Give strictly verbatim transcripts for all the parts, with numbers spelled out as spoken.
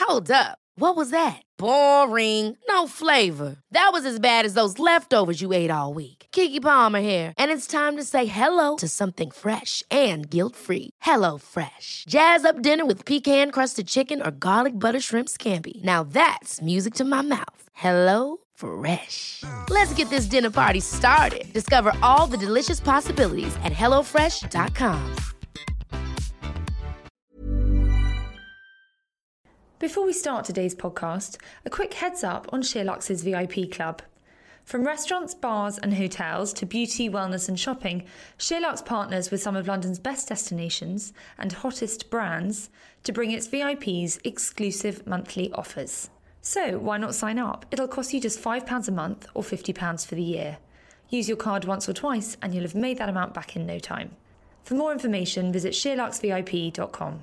Hold up. What was that? Boring. No flavor. That was as bad as those leftovers you ate all week. Keke Palmer here, and it's time to say hello to something fresh and guilt-free. Hello Fresh. Jazz up dinner with pecan-crusted chicken or garlic butter shrimp scampi. Now that's music to my mouth. Hello Fresh. Let's get this dinner party started. Discover all the delicious possibilities at hello fresh dot com. Before we start today's podcast, a quick heads up on SheerLuxe's V I P Club. From restaurants, bars and hotels to beauty, wellness and shopping, SheerLuxe partners with some of London's best destinations and hottest brands to bring its V I Ps exclusive monthly offers. So why not sign up? It'll cost you just five pounds a month or fifty pounds for the year. Use your card once or twice and you'll have made that amount back in no time. For more information, visit sheer lux V I P dot com.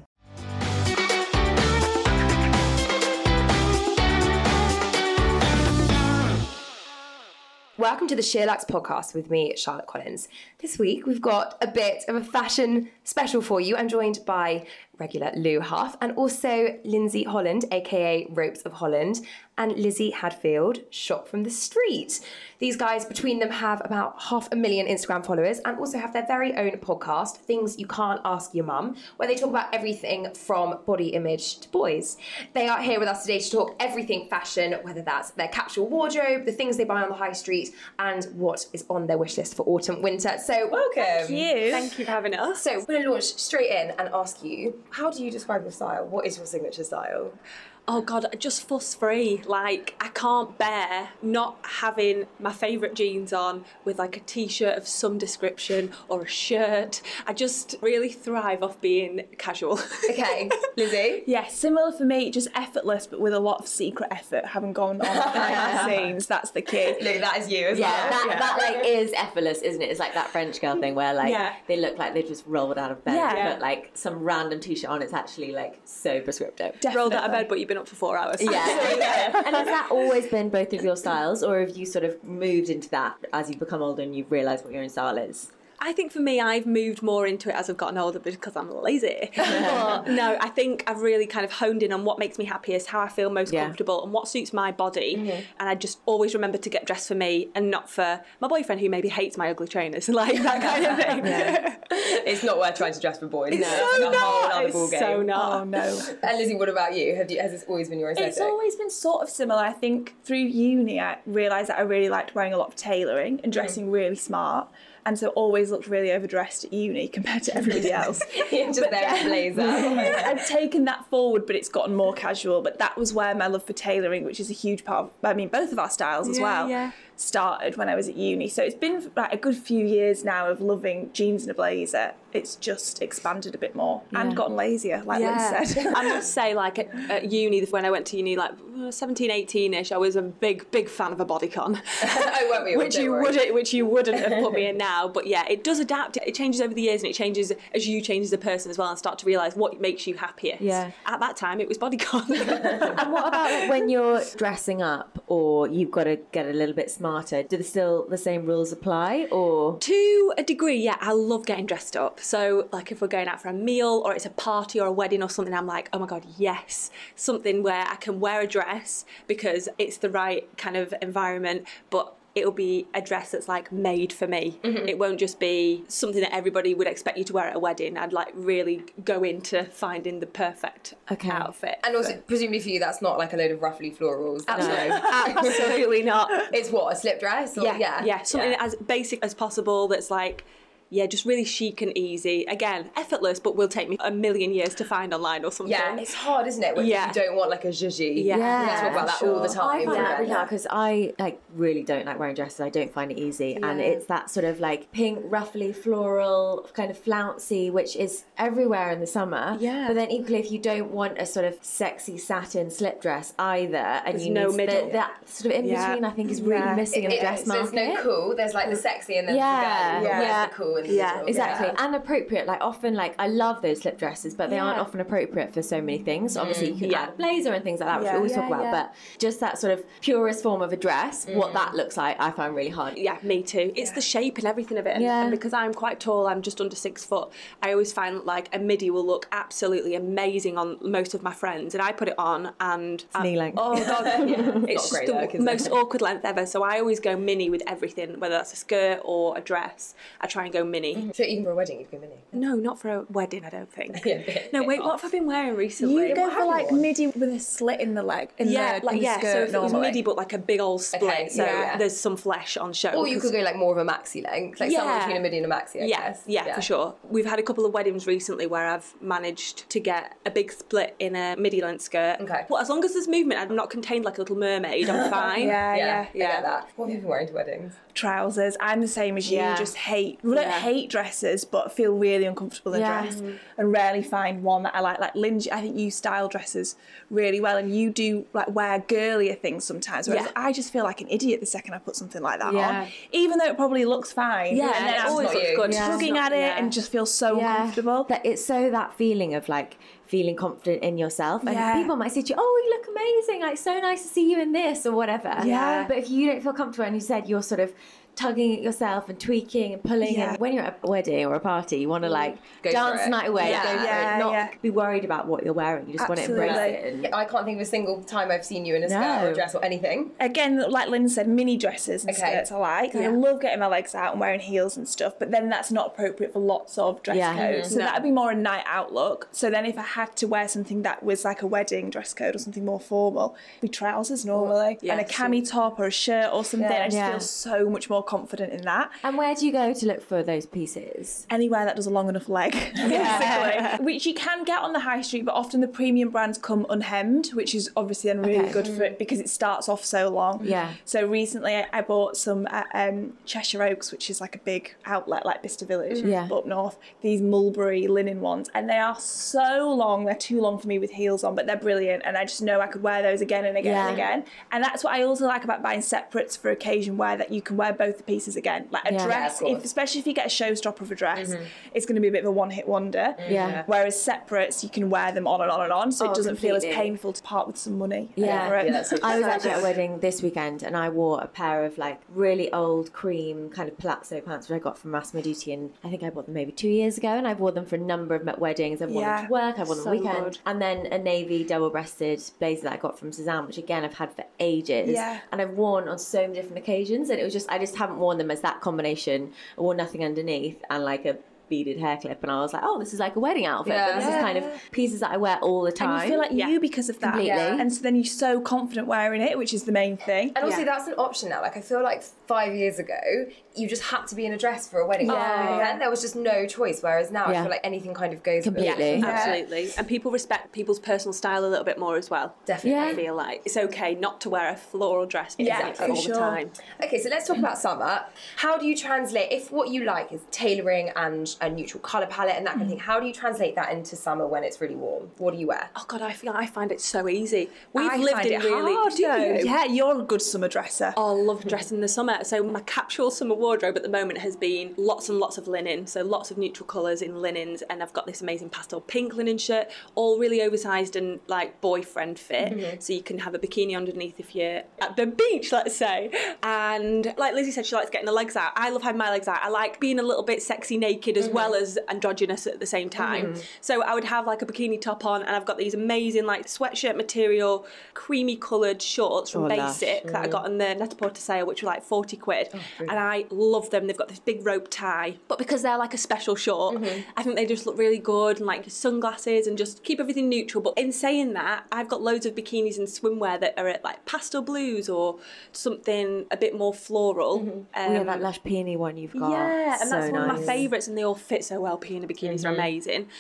Welcome to the SheerLuxe podcast with me, Charlotte Collins. This week we've got a bit of a fashion special for you. I'm joined by regular Lou Huff and also Lindsay Holland, aka Ropes of Holland, and Lizzie Hadfield, Shop from the Street. These guys, between them, have about half a million Instagram followers and also have their very own podcast, Things You Can't Ask Your Mum, where they talk about everything from body image to boys. They are here with us today to talk everything fashion, whether that's their capsule wardrobe, the things they buy on the high street, and what is on their wish list for autumn, winter. So welcome. Thank you. Thank you for having us. So we're going to launch straight in and ask you, how do you describe your style? What is your signature style? Oh God, just fuss free. Like, I can't bear not having my favourite jeans on with like a t-shirt of some description or a shirt. I just really thrive off being casual. Okay, Lizzie? Yeah, similar for me, just effortless, but with a lot of secret effort, having gone on behind the scenes. That's the key. Lou, that is you as yeah, well. That, Yeah, that like is effortless, isn't it? It's like that French girl thing where like Yeah. they look like they've just rolled out of bed, Yeah. but like some random t-shirt on, it's actually like so prescriptive. Definitely. Rolled out of bed, but you've been up for four hours. Yeah. And has that always been both of your styles, or have you sort of moved into that as you've become older and you've realised what your own style is? I think for me, I've moved more into it as I've gotten older because I'm lazy. But no, I think I've really kind of honed in on what makes me happiest, how I feel most Yeah. comfortable, and what suits my body. Mm-hmm. And I just always remember to get dressed for me and not for my boyfriend, who maybe hates my ugly trainers, like that kind of thing. Yeah. It's not worth trying to dress for boys. It's no, so it's like a whole not. other It's ball game. so not. Oh, no. And Lizzie, what about you? Have you? Has this always been your aesthetic? It's always been sort of similar. I think through uni, I realised that I really liked wearing a lot of tailoring and dressing really smart. And so always looked really overdressed at uni compared to everybody else. You're just there in a blazer. I've taken that forward, but it's gotten more casual. But that was where my love for tailoring, which is a huge part of, I mean, both of our styles as Yeah, well, yeah. started when I was at uni. So it's been like a good few years now of loving jeans and a blazer. It's just expanded a bit more and gotten lazier, like Liz said. I must say, like at, at uni, when I went to uni, like seventeen, eighteen-ish, I was a big, big fan of a bodycon. Oh, won't we? which Don't you worry. wouldn't, which you wouldn't have put me in now. But yeah, it does adapt. It changes over the years, and it changes as you change as a person as well, and start to realise what makes you happiest. Yeah. At that time, it was bodycon. And what about like, when you're dressing up, or you've got to get a little bit smarter? Do the still the same rules apply, or? To a degree, yeah, I love getting dressed up. So, like, if we're going out for a meal or it's a party or a wedding or something, I'm like, oh my God, yes. Something where I can wear a dress because it's the right kind of environment, but it'll be a dress that's like made for me. Mm-hmm. It won't just be something that everybody would expect you to wear at a wedding. I'd like really go into finding the perfect Okay. outfit. And also, presumably for you, that's not like a load of ruffly florals. Absolutely, absolutely not. It's what, a slip dress? Or, Yeah, yeah, yeah, something yeah. as basic as possible that's like, yeah, just really chic and easy. Again, effortless, but will take me a million years to find online or something. Yeah, it's hard, isn't it? When Yeah. you don't want like a zhuzhy. Yeah. We talk about that all the time. I find yeah. that really hard because I like really don't like wearing dresses. I don't find it easy, and Yeah. it's that sort of like pink, ruffly, floral, kind of flouncy, which is everywhere in the summer. Yeah. But then equally, if you don't want a sort of sexy satin slip dress either, and There's you no need middle. the, that sort of in Yeah. between, I think is really Yeah. missing in the It- dress it- market. There's no cool. There's like the sexy and then Yeah. the girly. But Yeah. where's the cool? comfortable in the Yeah, middle. Exactly, Yeah. and appropriate. Like often, like I love those slip dresses, but they Yeah. aren't often appropriate for so many things. Obviously, you can Yeah. add a blazer and things like that, which Yeah. we always Yeah, talk about. yeah. But just that sort of purest form of a dress, what that looks like, I find really hard. Yeah, me too. It's the shape and everything of it. And, Yeah. and because I'm quite tall, I'm just under six foot, I always find like a midi will look absolutely amazing on most of my friends. And I put it on and... I- knee length. Oh, God. It's great just the look, is it? most awkward length ever. So I always go mini with everything, whether that's a skirt or a dress. I try and go mini. So even for a wedding, you'd go mini. No, not for a wedding, I don't think. Yeah, bit- No, bit wait, off. what have I been wearing recently? You go What for have you like worn? midi with a slit in the leg, in yeah, the, like in the yeah. skirt So if it was normally. midi, but like a big old split, Okay, so yeah. there's some flesh on show. Or you 'cause- could go like more of a maxi length, like somewhere Yeah. between a midi and a maxi, I yeah, guess. yeah, for sure. We've had a couple of weddings recently where I've managed to get a big split in a midi length skirt. Okay. Well, as long as there's movement, I'm not contained like a little mermaid, I'm fine. Yeah, Yeah, yeah. I Yeah. get that. What have you been wearing to weddings? Trousers. I'm the same as you. Yeah. Just hate. Well, I don't Yeah. hate dresses, but feel really uncomfortable in Yeah. dress, and rarely find one that I like. Like Lindsay, I think you style dresses really well, and you do like wear girlier things sometimes. Whereas Yeah. I just feel like an idiot the second I put something like that Yeah. on, even though it probably looks fine. Yeah, and then it I'm always not looks you. good. Yeah. tugging It's at not- it yeah. and just feel so uncomfortable. That it's so that feeling of like feeling confident in yourself, and Yeah. people might say to you, "Oh, you look amazing! Like so nice to see you in this or whatever." Yeah. But if you don't feel comfortable, and you said you're sort of tugging at yourself and tweaking and pulling, Yeah. and when you're at a wedding or a party, you want to like Go for dance it. the night away, Yeah. go for Yeah, it, not yeah. be worried about what you're wearing. You just want to embrace Absolutely. it. And, Yeah, I can't think of a single time I've seen you in a skirt No. or a dress or anything. Again, like Lynn said, mini dresses and Okay. skirts I like. I Yeah. love getting my legs out and wearing heels and stuff, but then that's not appropriate for lots of dress Yeah. codes. So No. that would be more a night out look. So then if I had to wear something that was like a wedding dress code or something more formal, it'd be trousers normally, Yeah, and a cami top or a shirt or something. Yeah. I just Yeah. feel so much more confident in that. and where do you go to look for those pieces? Anywhere that does a long enough leg, basically. Which you can get on the high street, but often the premium brands come unhemmed, which is obviously then really Okay. good for it because it starts off so long. Yeah. So recently I, I bought some at um, Cheshire Oaks, which is like a big outlet like Bicester Village, Yeah. but up north. These mulberry linen ones, and they are so long. They're too long for me with heels on, but they're brilliant, and I just know I could wear those again and again Yeah. and again. And that's what I also like about buying separates for occasion wear, that you can wear both the pieces again. Like a Yeah. dress, Yeah, of if, course. especially if you get a showstopper of a dress, it's going to be a bit of a one-hit wonder. Yeah. Whereas separates, you can wear them on and on and on, so Oh, it doesn't feel as completely. painful to part with some money. Yeah. over it. Yeah, that's so I was true. actually at a wedding this weekend, and I wore a pair of like really old cream kind of palazzo pants which I got from Massimo Dutti, and I think I bought them maybe two years ago, and I've worn them for a number of weddings. I've worn Yeah. them to work, I've worn them So on the weekend, good. and then a navy double-breasted blazer that I got from Suzanne, which again I've had for ages, Yeah. and I've worn on so many different occasions, and it was just I just haven't worn them as that combination. I wore nothing underneath and like a beaded hair clip, and I was like, oh, this is like a wedding outfit, but this Yeah. is kind of pieces that I wear all the time. And you feel like Yeah. you because of that. Completely. Yeah. And so then you're so confident wearing it, which is the main thing. And also, Yeah. that's an option now. Like, I feel like five years ago, you just had to be in a dress for a wedding. Yeah. Then there was just no choice. Whereas now, Yeah. I feel like anything kind of goes with it. Completely. Yeah. Absolutely. And people respect people's personal style a little bit more as well. Definitely. I feel like it's okay not to wear a floral dress Yeah, exactly for all sure. the time. Okay, so let's talk about summer. How do you translate, if what you like is tailoring and a neutral colour palette and that kind of thing, how do you translate that into summer when it's really warm? What do you wear? Oh God, I feel I find it so easy. We've I lived find in it really. hard, do though. you? Yeah, you're a good summer dresser. Oh, I love dressing in the summer. So my capsule summer wardrobe at the moment has been lots and lots of linen. So lots of neutral colours in linens, and I've got this amazing pastel pink linen shirt, all really oversized and like boyfriend fit. So you can have a bikini underneath if you're at the beach, let's say. And like Lizzie said, she likes getting the legs out. I love having my legs out. I like being a little bit sexy naked as well as androgynous at the same time. So I would have like a bikini top on, and I've got these amazing like sweatshirt material, creamy coloured shorts from Oh, lush. Basic that I got on the Net-a-Porter sale, which were like forty quid. And I love them. They've got this big rope tie. But because they're like a special short, I think they just look really good, and like sunglasses and just keep everything neutral. But in saying that, I've got loads of bikinis and swimwear that are at like pastel blues or something a bit more floral. Um, Oh, yeah, that lush peony one you've got. yeah, and So that's one of my nice. favourites, and they all fit so well. Peony bikinis are amazing.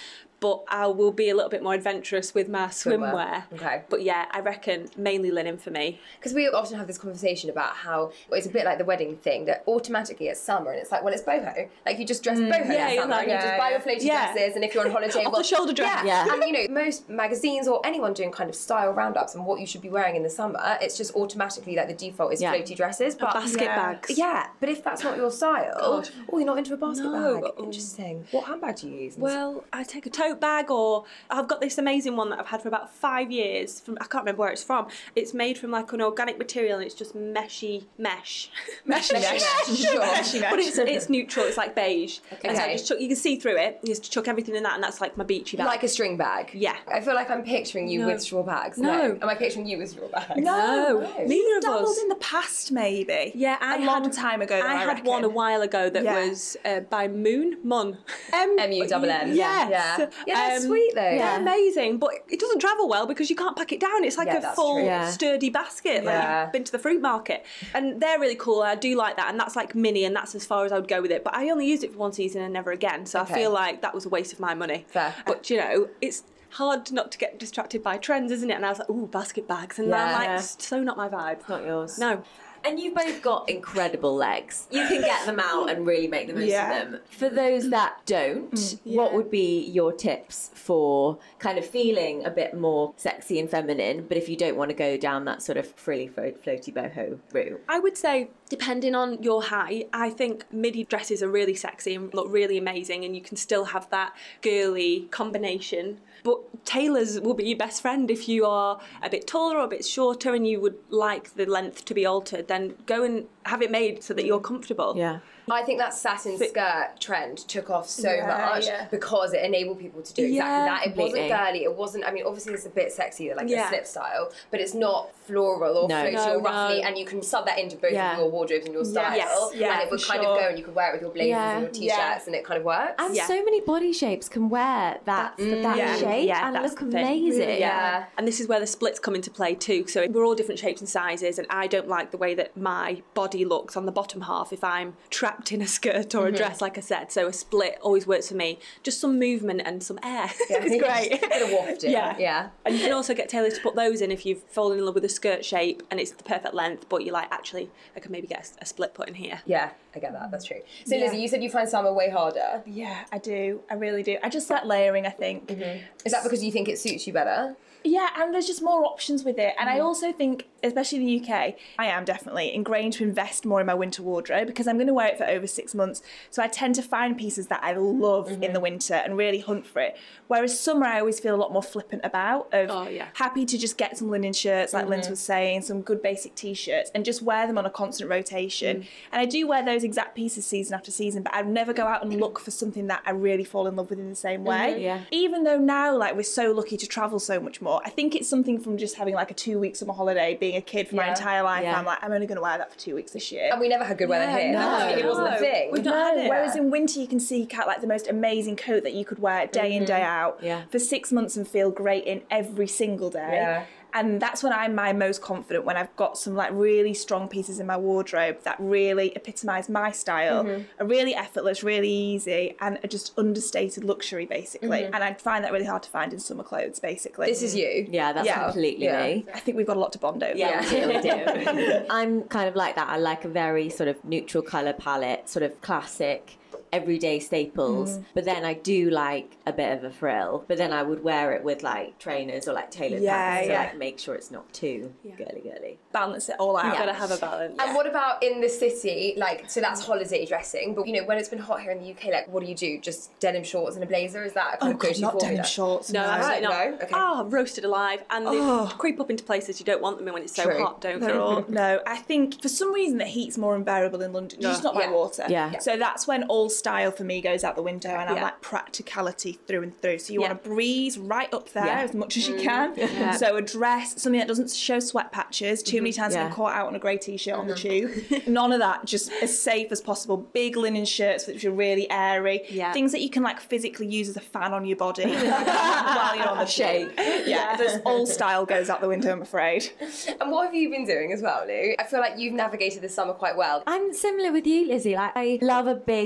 but I will be a little bit more adventurous with my Swimwear. swimwear. Okay. But yeah, I reckon mainly linen for me. Because we often have this conversation about how well, it's a bit like the wedding thing that automatically it's summer and it's like, well, it's boho. Like you just dress boho yeah, in you're summer like, and you yeah, just buy your yeah. floaty Yeah. dresses, and if you're on holiday, Off well, the shoulder dress. Yeah. Yeah. And you know, most magazines or anyone doing kind of style roundups and what you should be wearing in the summer, it's just automatically like the default is Yeah. floaty dresses. But Basket Yeah. bags. yeah, but if that's not your style, God. oh, you're not into a basket No. bag. Interesting. What handbag do you use? Well, I take a tote bag, or I've got this amazing one that I've had for about five years. From I can't remember where it's from. It's made from like an organic material, and it's just meshy mesh. Meshy mesh. Sure. Meshy mesh. But it's it's neutral. It's like beige. And so I Okay. just chuck, you can see through it. You just chuck everything in that, and that's like my beachy bag. Like a string bag. Yeah. I feel like I'm picturing you No. with straw bags. No. Am I picturing you with straw bags? No, No. you Neither of dabbled us. in the past, maybe. Yeah, I a long had- time ago. Though, I I, had reckon. one a while ago that Yeah. was uh, by Moon Mun. M M U double N. Yes. Yeah. Yeah, that's Um, sweet though. They're Yeah. amazing, but it doesn't travel well because you can't pack it down. It's like Yeah, a that's full, true. Yeah. sturdy basket. Like Yeah. you've been to the fruit market, and they're really cool. I do like that, and that's like mini, and that's as far as I would go with it. But I only used it for one season and never again, so Okay. I feel like that was a waste of my money. Fair. But you know, it's hard not to get distracted by trends, isn't it? And I was like, ooh, basket bags, and Yeah. I'm like, Yeah. so not my vibe. Not yours. No. And you've both got incredible legs. You can get them out and really make the most Yeah. of them. For those that don't, what would be your tips for kind of feeling a bit more sexy and feminine, but if you don't want to go down that sort of frilly, flo- floaty boho route? I would say, depending on your height, I think midi dresses are really sexy and look really amazing, and you can still have that girly combination. But tailors will be your best friend if you are a bit taller or a bit shorter and you would like the length to be altered. Then go and have it made so that you're comfortable. Yeah. I think that satin skirt trend took off so Yeah, much yeah. because it enabled people to do exactly Yeah, that. It completely. wasn't girly. It wasn't. I mean, obviously it's a bit sexy, like Yeah. a slip style, but it's not floral or No. floaty No, or ruffly, no. and you can sub that into both Yeah. of your wardrobes and your style. Yes, yeah, and it would for kind sure. of go, and you could wear it with your blazers Yeah. and your t-shirts, Yeah. and it kind of works. And Yeah. so many body shapes can wear that, that Yeah. shape Yeah, and that's look the thing. amazing. Yeah. And this is where the splits come into play too. So we're all different shapes and sizes, and I don't like the way that my body looks on the bottom half if I'm trapped in a skirt or a dress, like I said. So a split always works for me. Just some movement and some air. It's great. A bit of wafting. Yeah. Yeah. And you can also get tailors to put those in if you've fallen in love with a skirt shape and it's the perfect length, but you're like, actually, I could maybe get a, a split put in here. Yeah, I get that. That's true. So, Yeah. Lizzie, you said you find summer way harder. Yeah, I do. I really do. I just like layering, I think. Is that because you think it suits you better? Yeah, and there's just more options with it. And I also think, especially in the U K, I am definitely ingrained to invest more in my winter wardrobe because I'm going to wear it for over six months. So I tend to find pieces that I love in the winter and really hunt for it. Whereas summer, I always feel a lot more flippant about, of Oh, yeah. happy to just get some linen shirts, like Linz was saying, some good basic t-shirts, and just wear them on a constant rotation. And I do wear those exact pieces season after season, but I'd never go out and look for something that I really fall in love with in the same way. Yeah. Even though now, like, we're so lucky to travel so much more, I think it's something from just having like a two week summer holiday, being a kid for my Yeah. entire life. Yeah. I'm like, I'm only going to wear that for two weeks this year. And we never had good weather Yeah, here. no. I mean, it wasn't a No. thing. We've not had it. Whereas in winter, you can seek out like the most amazing coat that you could wear day in, day out Yeah. for six months and feel great in every single day. Yeah. And that's when I'm my most confident, when I've got some like really strong pieces in my wardrobe that really epitomise my style, are really effortless, really easy, and are just understated luxury basically. And I find that really hard to find in summer clothes basically. This is you. Yeah, that's Yeah. completely Yeah. me. I think we've got a lot to bond over. Yeah, we do, we do. I'm kind of like that. I like a very sort of neutral colour palette, sort of classic, everyday staples. But then I do like a bit of a frill. But then I would wear it with like trainers or like tailored Yeah, pants to yeah. like make sure it's not too girly girly. Balance it all out. You've got to have a balance. And what about in the city? Like, so that's holiday dressing. But, you know, when it's been hot here in the U K, like, what do you do? Just denim shorts and a blazer? Is that a kind Oh of god, go-to not formula? denim shorts. No, absolutely not. no? Okay. Oh, roasted alive. And they Oh. creep up into places you don't want them in when it's so True. hot, don't They're they? all, no, I think for some reason the heat's more unbearable in London. It's just not by Yeah. water. Yeah. So that's when all style for me goes out the window, and I'm Yeah. like practicality through and through. So you Yeah. want to breeze right up there Yeah. as much as you can. So a dress, something that doesn't show sweat patches. Too many times Yeah. I'm caught out on a grey t-shirt on the tube. None of that. Just as safe as possible. Big linen shirts which are really airy. Yeah. Things that you can like physically use as a fan on your body while you're on the Shake. tube. Yeah, this all style goes out the window, I'm afraid. And what have you been doing as well, Lou? I feel like you've navigated the summer quite well. I'm similar with you, Lizzie. Like, I love a big boy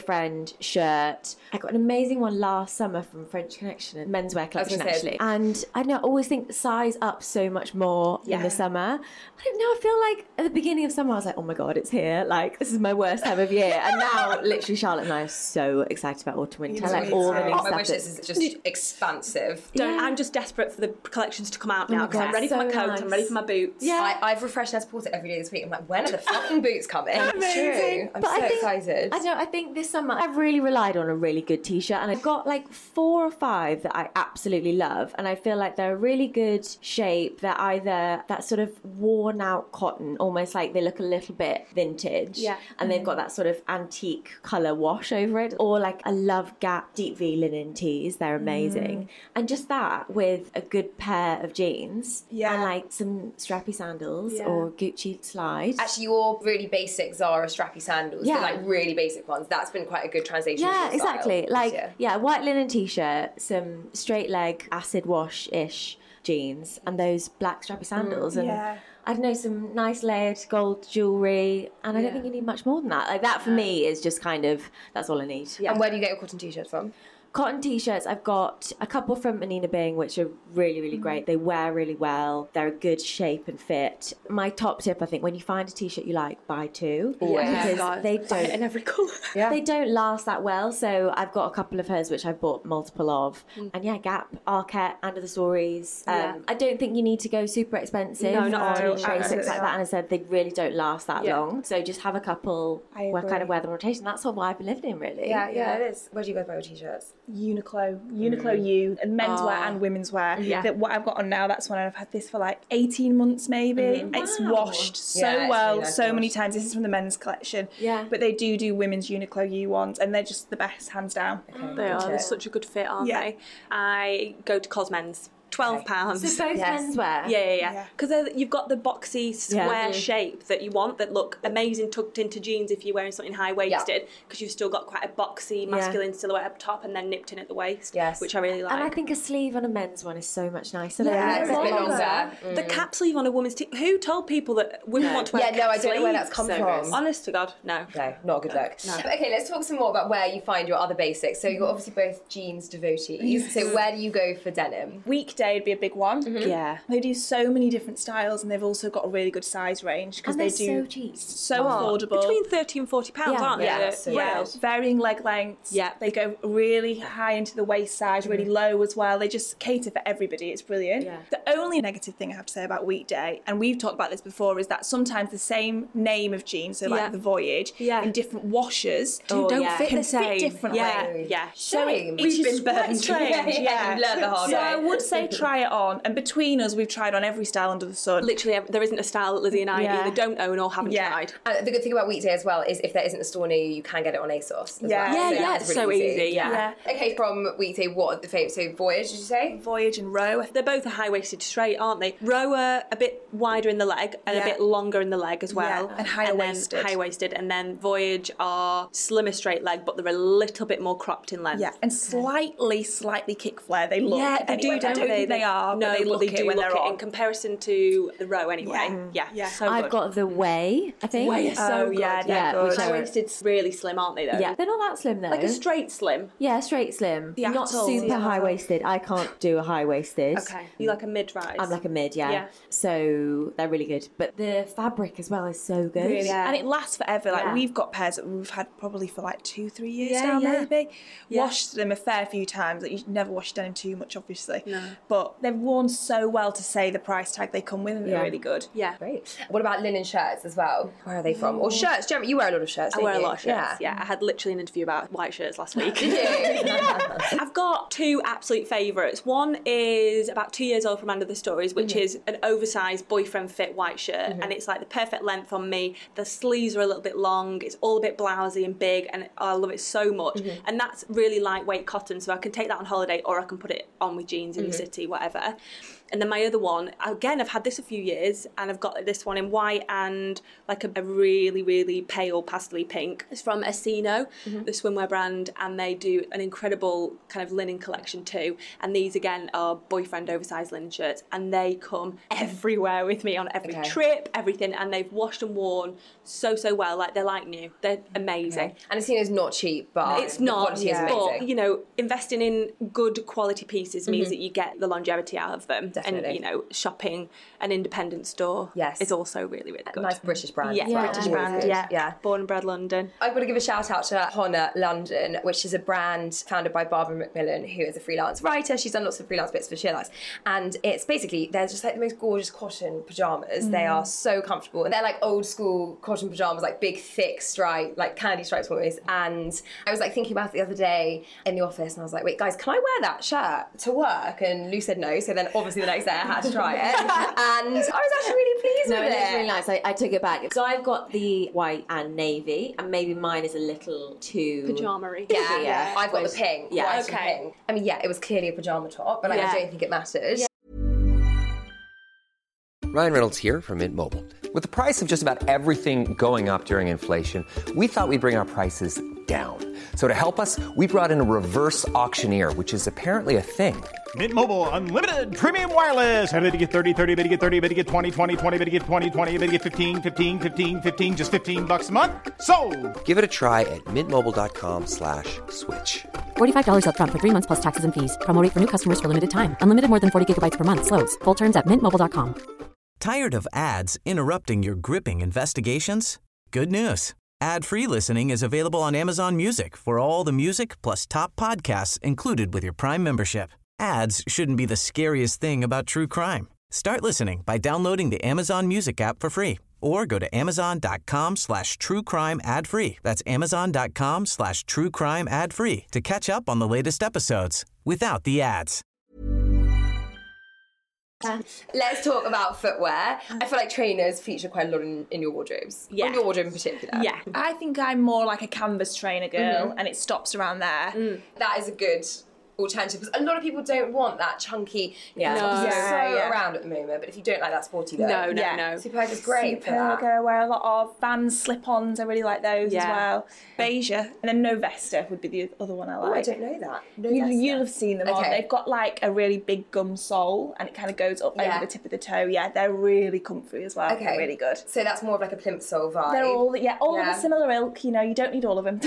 boyfriend shirt. I got an amazing one last summer from French Connection, a menswear collection gonna say. actually. And I don't know, I always think size up so much more in Yeah. the summer. I don't know, I feel like at the beginning of summer I was like, oh my God, it's here. Like, this is my worst time of year. And now, literally, Charlotte and I are so excited about autumn winter. Me Like, too. all the Oh, new my stuff. wish list that's- is just expansive. Don't, Yeah. I'm just desperate for the collections to come out Oh now my because I'm God, ready for so my coat, nice. I'm ready for my boots. Yeah. I, I've refreshed Nest Porter every day this week. I'm like, when are the fucking boots coming? Amazing. True. I'm But so I think, excited. I don't know, I think this summer I've really relied on a really good t-shirt, and I've got like four or five that I absolutely love, and I feel like they're a really good shape. They're either that sort of worn out cotton, almost like they look a little bit vintage, Yeah. and they've got that sort of antique colour wash over it, or like I love Gap Deep V linen tees, they're amazing. And just that with a good pair of jeans Yeah. and like some strappy sandals Yeah. or Gucci slide. Actually, your really basic Zara strappy sandals, Yeah. the like really basic ones, that's been quite a good translation. Yeah, for your style exactly. this Like, year. yeah, white linen t-shirt, some straight leg acid wash ish jeans, and those black strappy sandals, and Yeah. I don't know, some nice layered gold jewelry. And I don't think you need much more than that. Like that for me is just kind of that's all I need. And where do you get your cotton t-shirts from? Cotton t-shirts, I've got a couple from Anina Bing, which are really, really great. They wear really well. They're a good shape and fit. My top tip, I think, when you find a t-shirt you like, buy two. Yeah. Because God, they buy it in don't every colour. Yeah. they don't last that well. So I've got a couple of hers which I've bought multiple of. And yeah, Gap, Arket, Under the Stories. Um, Yeah. I don't think you need to go super expensive No, not on at all. basics Absolutely like that. And I said they really don't last that Yeah. long. So just have a couple I where kind agree. of wear them on rotation. That's what I've been living in, really. Yeah, yeah, it is. Where do you guys buy your t-shirts? Uniqlo, Uniqlo U, and menswear Oh. and women's wear. Yeah. That what I've got on now, that's one I've had this for like eighteen months maybe. It's Wow. washed so Yeah, it's well, really nice so to many wash. times. This is from the men's collection. Yeah. But they do do women's Uniqlo U ones, and they're just the best, hands down. They are. They're tip. such a good fit, aren't Yeah. they? I go to Cosmens. Twelve pounds. So both Yes. menswear. Yeah, yeah, Yeah. yeah. Because you've got the boxy square Yeah. shape that you want that look amazing tucked into jeans if you're wearing something high waisted, because you've still got quite a boxy masculine silhouette up top and then nipped in at the waist. Yes. Which I really like. And I think a sleeve on a men's one is so much nicer. Yeah, than it's a bit longer. longer. the cap sleeve on a woman's t- who told people that women No. want to wear Yeah, a no, cap I don't know where sleeve? that's come So from. gross. Honest to God, no. No, not a good look. But okay, let's talk some more about where you find your other basics. So you're obviously both jeans devotees. So where do you go for denim? Weekday would be a big one. Yeah. They do so many different styles, and they've also got a really good size range because And they they're do so cheap. so Oh, affordable. Between thirty and forty pounds, Yeah. aren't Yeah, they? so Yeah, Wow. varying leg lengths. Yeah. They go really high into the waist size, really low as well. They just cater for everybody. It's brilliant. Yeah. The only negative thing I have to say about Weekday, and we've talked about this before, is that sometimes the same name of jeans, so like Yeah. the Voyage, Yeah. in different washers, Oh, don't yeah. fit can the same. fit differently. Yeah, yeah. So it- Shame. it's We've just been quite burned. strange. Yeah, Yeah, you've learned the hard so way. I would say try it on, and between us, we've tried on every style under the sun. Literally, ev- there isn't a style that Lizzie and I Yeah. either don't own or haven't Yeah. tried. And the good thing about Weekday as well is if there isn't a store near you, you can get it on ASOS as Yeah. well. Yeah, so yeah, that's it's so easy, yeah. Okay, from Weekday, what are the favourites? So Voyage, did you say? Voyage and Row. They're both a high-waisted straight, aren't they? Row are a bit wider in the leg and Yeah. a bit longer in the leg as well. Yeah, and higher then waisted. high-waisted. And then Voyage are slimmer straight leg, but they're a little bit more cropped in length. Yeah, and slightly, slightly kick flare. They look. Yeah, they anyway. do, don't I don't they? think they are, no, but they look they it do when look they're it on. in comparison to the Row anyway. Yeah. Yeah, Yeah. so I've good. got the Way, I think. Way is so Oh, good. yeah, they're Yeah, good. which I- High-waisted's really slim, aren't they, though? Yeah, they're not that slim though. Like a straight slim. Yeah, straight slim. The Not Atoll. super Yeah. high waisted. I can't do a high waisted. Okay. You like a mid-rise? I'm like a mid, yeah. Yeah. So they're really good. But the fabric as well is so good. Really. Yeah. And it lasts forever. Like Yeah. we've got pairs that we've had probably for like two, three years Yeah, now, yeah. maybe. Yeah. Washed them a fair few times. Like you never wash denim too much, obviously. No. But they've worn so well to say the price tag they come with, and they're Yeah. really good. Yeah. Great. What about linen shirts as well? Where are they from? Or shirts, generally, you wear a lot of shirts, I don't wear a you? lot of shirts. Yeah. I had literally an interview about white shirts last week. Did you? I've got two absolute favourites. One is about two years old from Under the Stories, which is an oversized boyfriend fit white shirt, and it's like the perfect length on me. The sleeves are a little bit long. It's all a bit blousy and big, and I love it so much. And that's really lightweight cotton, so I can take that on holiday or I can put it on with jeans in the city. quality, whatever. And then my other one, again, I've had this a few years, and I've got this one in white and like a, a really, really pale pastel pink. It's from Asino, mm-hmm. the swimwear brand, and they do an incredible kind of linen collection too. And these, again, are boyfriend oversized linen shirts, and they come everywhere with me on every okay. trip, everything, and they've washed and worn so, so well. Like, they're like new. They're amazing. Okay. And Asino's not cheap, but it's not, the quality yeah. is amazing. But, you know, investing in good quality pieces means mm-hmm. that you get the longevity out of them. Definitely. And, you know, shopping an independent store yes. is also really, really good. A nice British brand. Yeah, yeah. British brand, yeah. yeah. Born and bred London. I've got to give a shout out to Honna London, which is a brand founded by Barbara Macmillan, who is a freelance writer. She's done lots of freelance bits for Sheerluxe. And it's basically, they're just like the most gorgeous cotton pyjamas. Mm. They are so comfortable. And they're like old school cotton pyjamas, like big, thick stripe, like candy stripes almost. And I was like thinking about it the other day in the office, and I was like, wait, guys, can I wear that shirt to work? And Lou said no. So then obviously the next day I had to try it. And I was actually really pleased no, with it. No, it is really nice. I, I took it back. So I've got the white and navy, and maybe mine is a little too... Pyjama-y. Yeah, yeah. I've got Which, the pink. Yeah. White okay. and pink. I mean, yeah, it was clearly a pyjama top, but like, yeah. I don't think it mattered. Yeah. Ryan Reynolds here from Mint Mobile. With the price of just about everything going up during inflation, we thought we'd bring our prices down. So to help us, we brought in a reverse auctioneer, which is apparently a thing. Mint Mobile Unlimited Premium Wireless. How to get thirty, thirty, how to get thirty, how to get twenty, twenty, twenty, how to get twenty, twenty, how to get fifteen, fifteen, fifteen, fifteen, just fifteen bucks a month? Sold! Give it a try at mintmobile.com slash switch. forty-five dollars up front for three months plus taxes and fees. Promo rate for new customers for limited time. Unlimited more than forty gigabytes per month. Slows full terms at mint mobile dot com. Tired of ads interrupting your gripping investigations? Good news. Ad-free listening is available on Amazon Music for all the music plus top podcasts included with your Prime membership. Ads shouldn't be the scariest thing about true crime. Start listening by downloading the Amazon Music app for free or go to amazon.com slash true crime ad free. That's amazon.com slash true crime ad free to catch up on the latest episodes without the ads. Let's talk about footwear. I feel like trainers feature quite a lot in, in your wardrobes. Yeah. In your wardrobe in particular. Yeah. I think I'm more like a canvas trainer girl, mm-hmm. and it stops around there. Mm. That is a good alternative, because a lot of people don't want that chunky, yeah, no. it's so yeah, yeah. around at the moment, but if you don't like that sporty look, no, no, yeah. no. Superga's great for that. Superga, I wear a lot of Vans slip-ons, I really like those yeah. as well. Beija, and then Novesta would be the other one I like. Oh, I don't know that. You, you'll have seen them okay. on. They've got like a really big gum sole, and it kind of goes up yeah. over the tip of the toe. Yeah, they're really comfy as well. Okay. They're really good. So that's more of like a plimp sole vibe. They're all, yeah, all yeah. of a similar ilk. You know, you don't need all of them.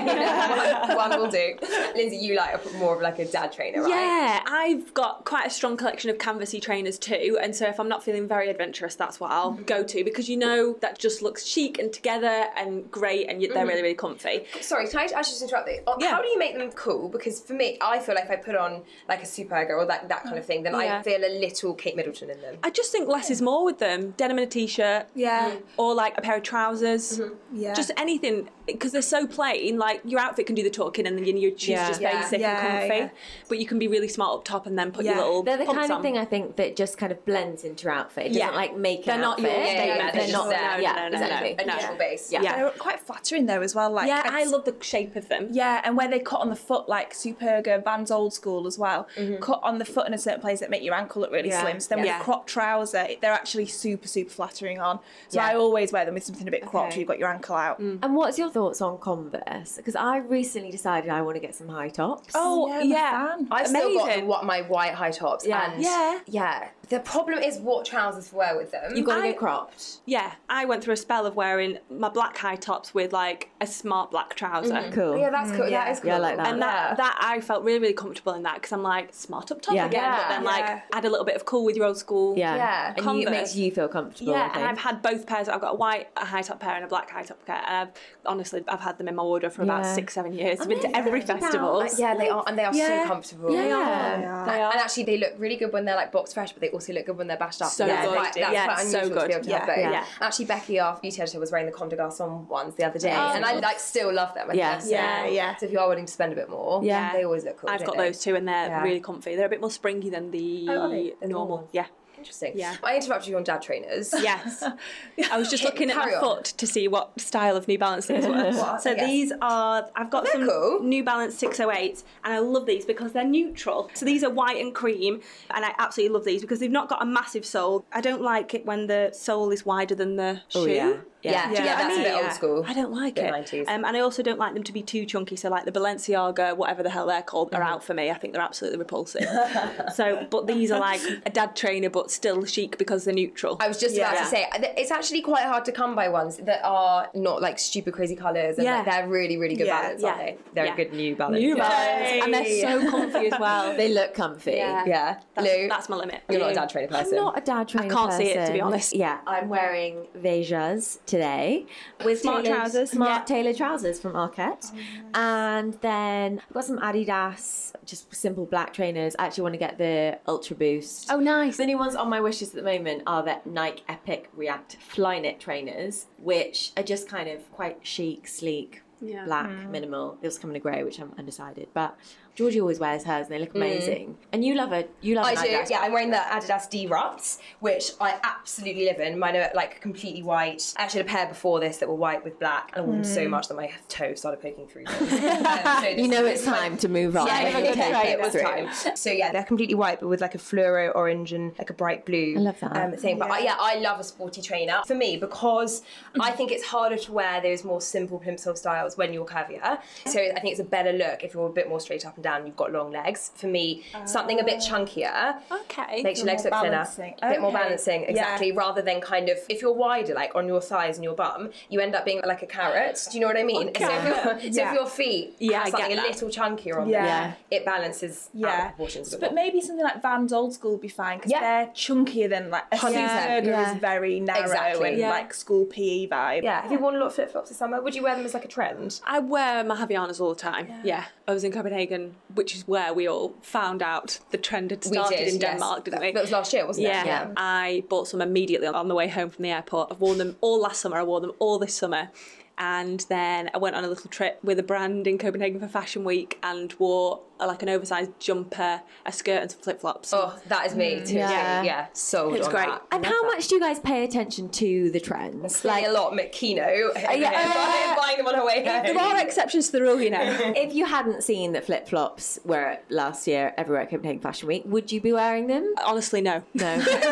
One will do. Lindsay, you like a, more of like a dad trainer, right? Yeah, I've got quite a strong collection of canvassy trainers too, and so if I'm not feeling very adventurous, that's what I'll mm-hmm. go to, because you know that just looks chic and together and great, and they're mm-hmm. really, really comfy. Sorry, can I actually just interrupt you? Yeah. How do you make them cool? Because for me, I feel like if I put on like a Superga or that, that kind of thing, then yeah. I feel a little Kate Middleton in them. I just think less is more with them. Denim and a t-shirt, yeah, mm-hmm. or like a pair of trousers, mm-hmm. yeah, just anything, because they're so plain. Like your outfit can do the talking, and then your shoes yeah. just yeah. basic yeah, and comfy. yeah. But you can be really smart up top and then put yeah. your little They're the pumps kind of on. thing I think that just kind of blends into your outfit. It doesn't Yeah. like make They're an not outfit. your Yeah, statement. yeah, They're just not there. there. No, Yeah, no, no, no, exactly. no, A no. neutral base. Yeah. Yeah. They're quite flattering though as well. Like Yeah, I'd I love the shape of them. Yeah, and where they cut on the foot, like Superga, Vans old school as well, Mm-hmm. cut on the foot in a certain place that make your ankle look really Yeah. slim. So then Yeah. with a crop trouser, they're actually super, super flattering on. So Yeah. I always wear them with something a bit cropped, Okay. so you've got your ankle out. Mm. And what's your thoughts on Converse? Because I recently decided I want to get some high tops. Oh, Yeah, I'm a yeah. fan. I've still got the, Amazing. what my white high tops. Yeah. And Yeah. yeah. The problem is what trousers to wear with them. You've got to I- go cropped. Yeah, I went through a spell of wearing my black high tops with like a smart black trouser. Cool. Yeah, that's cool. yeah. That is cool. Yeah, I like that. And that, that I felt really, really comfortable in that, because I'm like, smart up top Yeah. again, but then Yeah. like add a little bit of cool with your old school. Yeah. Yeah. And you, it Converse. makes you feel comfortable. I Yeah, and think. I've had both pairs. I've got a white high top pair and a black high top pair, and I've honestly I've had them in my wardrobe for about Yeah. six, seven years. I've And been to they're every fifty festival. pounds. Yeah, they are, and they are Yeah. so comfortable. Yeah. They are. Yeah. They are. And actually, they look really good when they're like box fresh, but they also look good when they're bashed up. So that's good. Quite, that's Yeah, quite so unusual to good. be able to have Yeah. both. Yeah. Actually, Becky, our beauty editor, was wearing the Comme des Garçons ones the other day, Oh. and I like still love them. I Yeah. think. Yeah, yeah. So if you are willing to spend a bit more, Yeah. they always look cool. I've don't got they? those too, and they're Yeah. really comfy. They're a bit more springy than the Oh, are they? The normal. normal. Yeah. Interesting. Yeah. I interrupted you on dad trainers. Yes. I was just looking at Carry my on. foot to see what style of New Balance these were. What? So Yes. these are, I've got They're some cool. New Balance six oh eights, and I love these because they're neutral. So these are white and cream, and I absolutely love these because they've not got a massive sole. I don't like it when the sole is wider than the shoe. Oh, yeah. Yeah, yeah, Do you know what I that's a mean? bit old school. I don't like Bit it. nineties. Um, and I also don't like them to be too chunky. So like the Balenciaga, whatever the hell they're called, Mm-hmm. are out for me. I think they're absolutely repulsive. So, but these are like a dad trainer, but still chic because they're neutral. I was just about Yeah. to say, it's actually quite hard to come by ones that are not like stupid crazy colours and Yeah. like, they're really, really good Yeah. balance, Yeah. aren't they? They're Yeah. a good New Balance. New Balance, and they're so comfy as well. They look comfy. Yeah. Yeah. That's, Lou, that's my limit. you're not a You? dad trainer person. I'm not a dad trainer can't see it, to be person. honest. Yeah, I'm wearing Vejas today with Smart tailored- trousers. smart Yeah. tailored trousers from Arquette, and then I've got some Adidas, just simple black trainers. I actually want to get the Ultra Boost. Oh, nice. The new ones on my wish list at the moment are the Nike Epic React Flyknit trainers, which are just kind of quite chic, sleek, Yeah. black, minimal. They also come in a grey, which I'm undecided, but Georgie always wears hers and they look amazing. And you love it. You love I an do, Adidas. yeah. I'm wearing the Adidas D-Rupts, which I absolutely live in. Mine are like completely white. I actually had a pair before this that were white with black, and I wore them so much that my toe started poking through them. Um, so this You know is it's my- time to move on. Yeah, When you okay, take okay, it it was through. time. So yeah, they're completely white, but with like a fluoro orange and like a bright blue. I love that. Um, thing. But I, yeah, I love a sporty trainer for me because I think it's harder to wear those more simple plimsoll styles when you're curvier. So I think it's a better look if you're a bit more straight up and down. You've got long legs. For me, something a bit chunkier Okay. makes your legs more look thinner, balancing. a bit more Okay. balancing, exactly. Rather than kind of if you're wider, like on your thighs and your bum, you end up being like a carrot. Do you know what I mean? So, if, your, so Yeah. if your feet Yeah, I have get something a that. little chunkier on Yeah. them, it balances out Yeah, the proportions. a bit but more. maybe something like Vans Old School would be fine because Yeah. they're chunkier than like a one hundred percent. Serger Yeah. is very narrow Exactly. and Yeah. like school P E vibe. Yeah, have you worn a lot of flip flops this summer? Would you wear them as like a trend? I wear my Havaianas all the time. Yeah. I was in Copenhagen, which is where we all found out the trend had started in Denmark, didn't we? That was last year, wasn't Yeah. it? Yeah. I bought some immediately on the way home from the airport. I've worn them all last summer. I wore them all this summer. And then I went on a little trip with a brand in Copenhagen for Fashion Week and wore a, like an oversized jumper, a skirt and some flip-flops. Oh, that is me too. Yeah. Yeah, yeah. Sold It's on great. that. And how much do you guys pay attention to the trends? Like a lot, Kino. yeah. buying them on her way home. There are exceptions to the rule, you know. If you hadn't seen that flip flops were last year everywhere at Copenhagen Fashion Week, would you be wearing them? Honestly, no. No.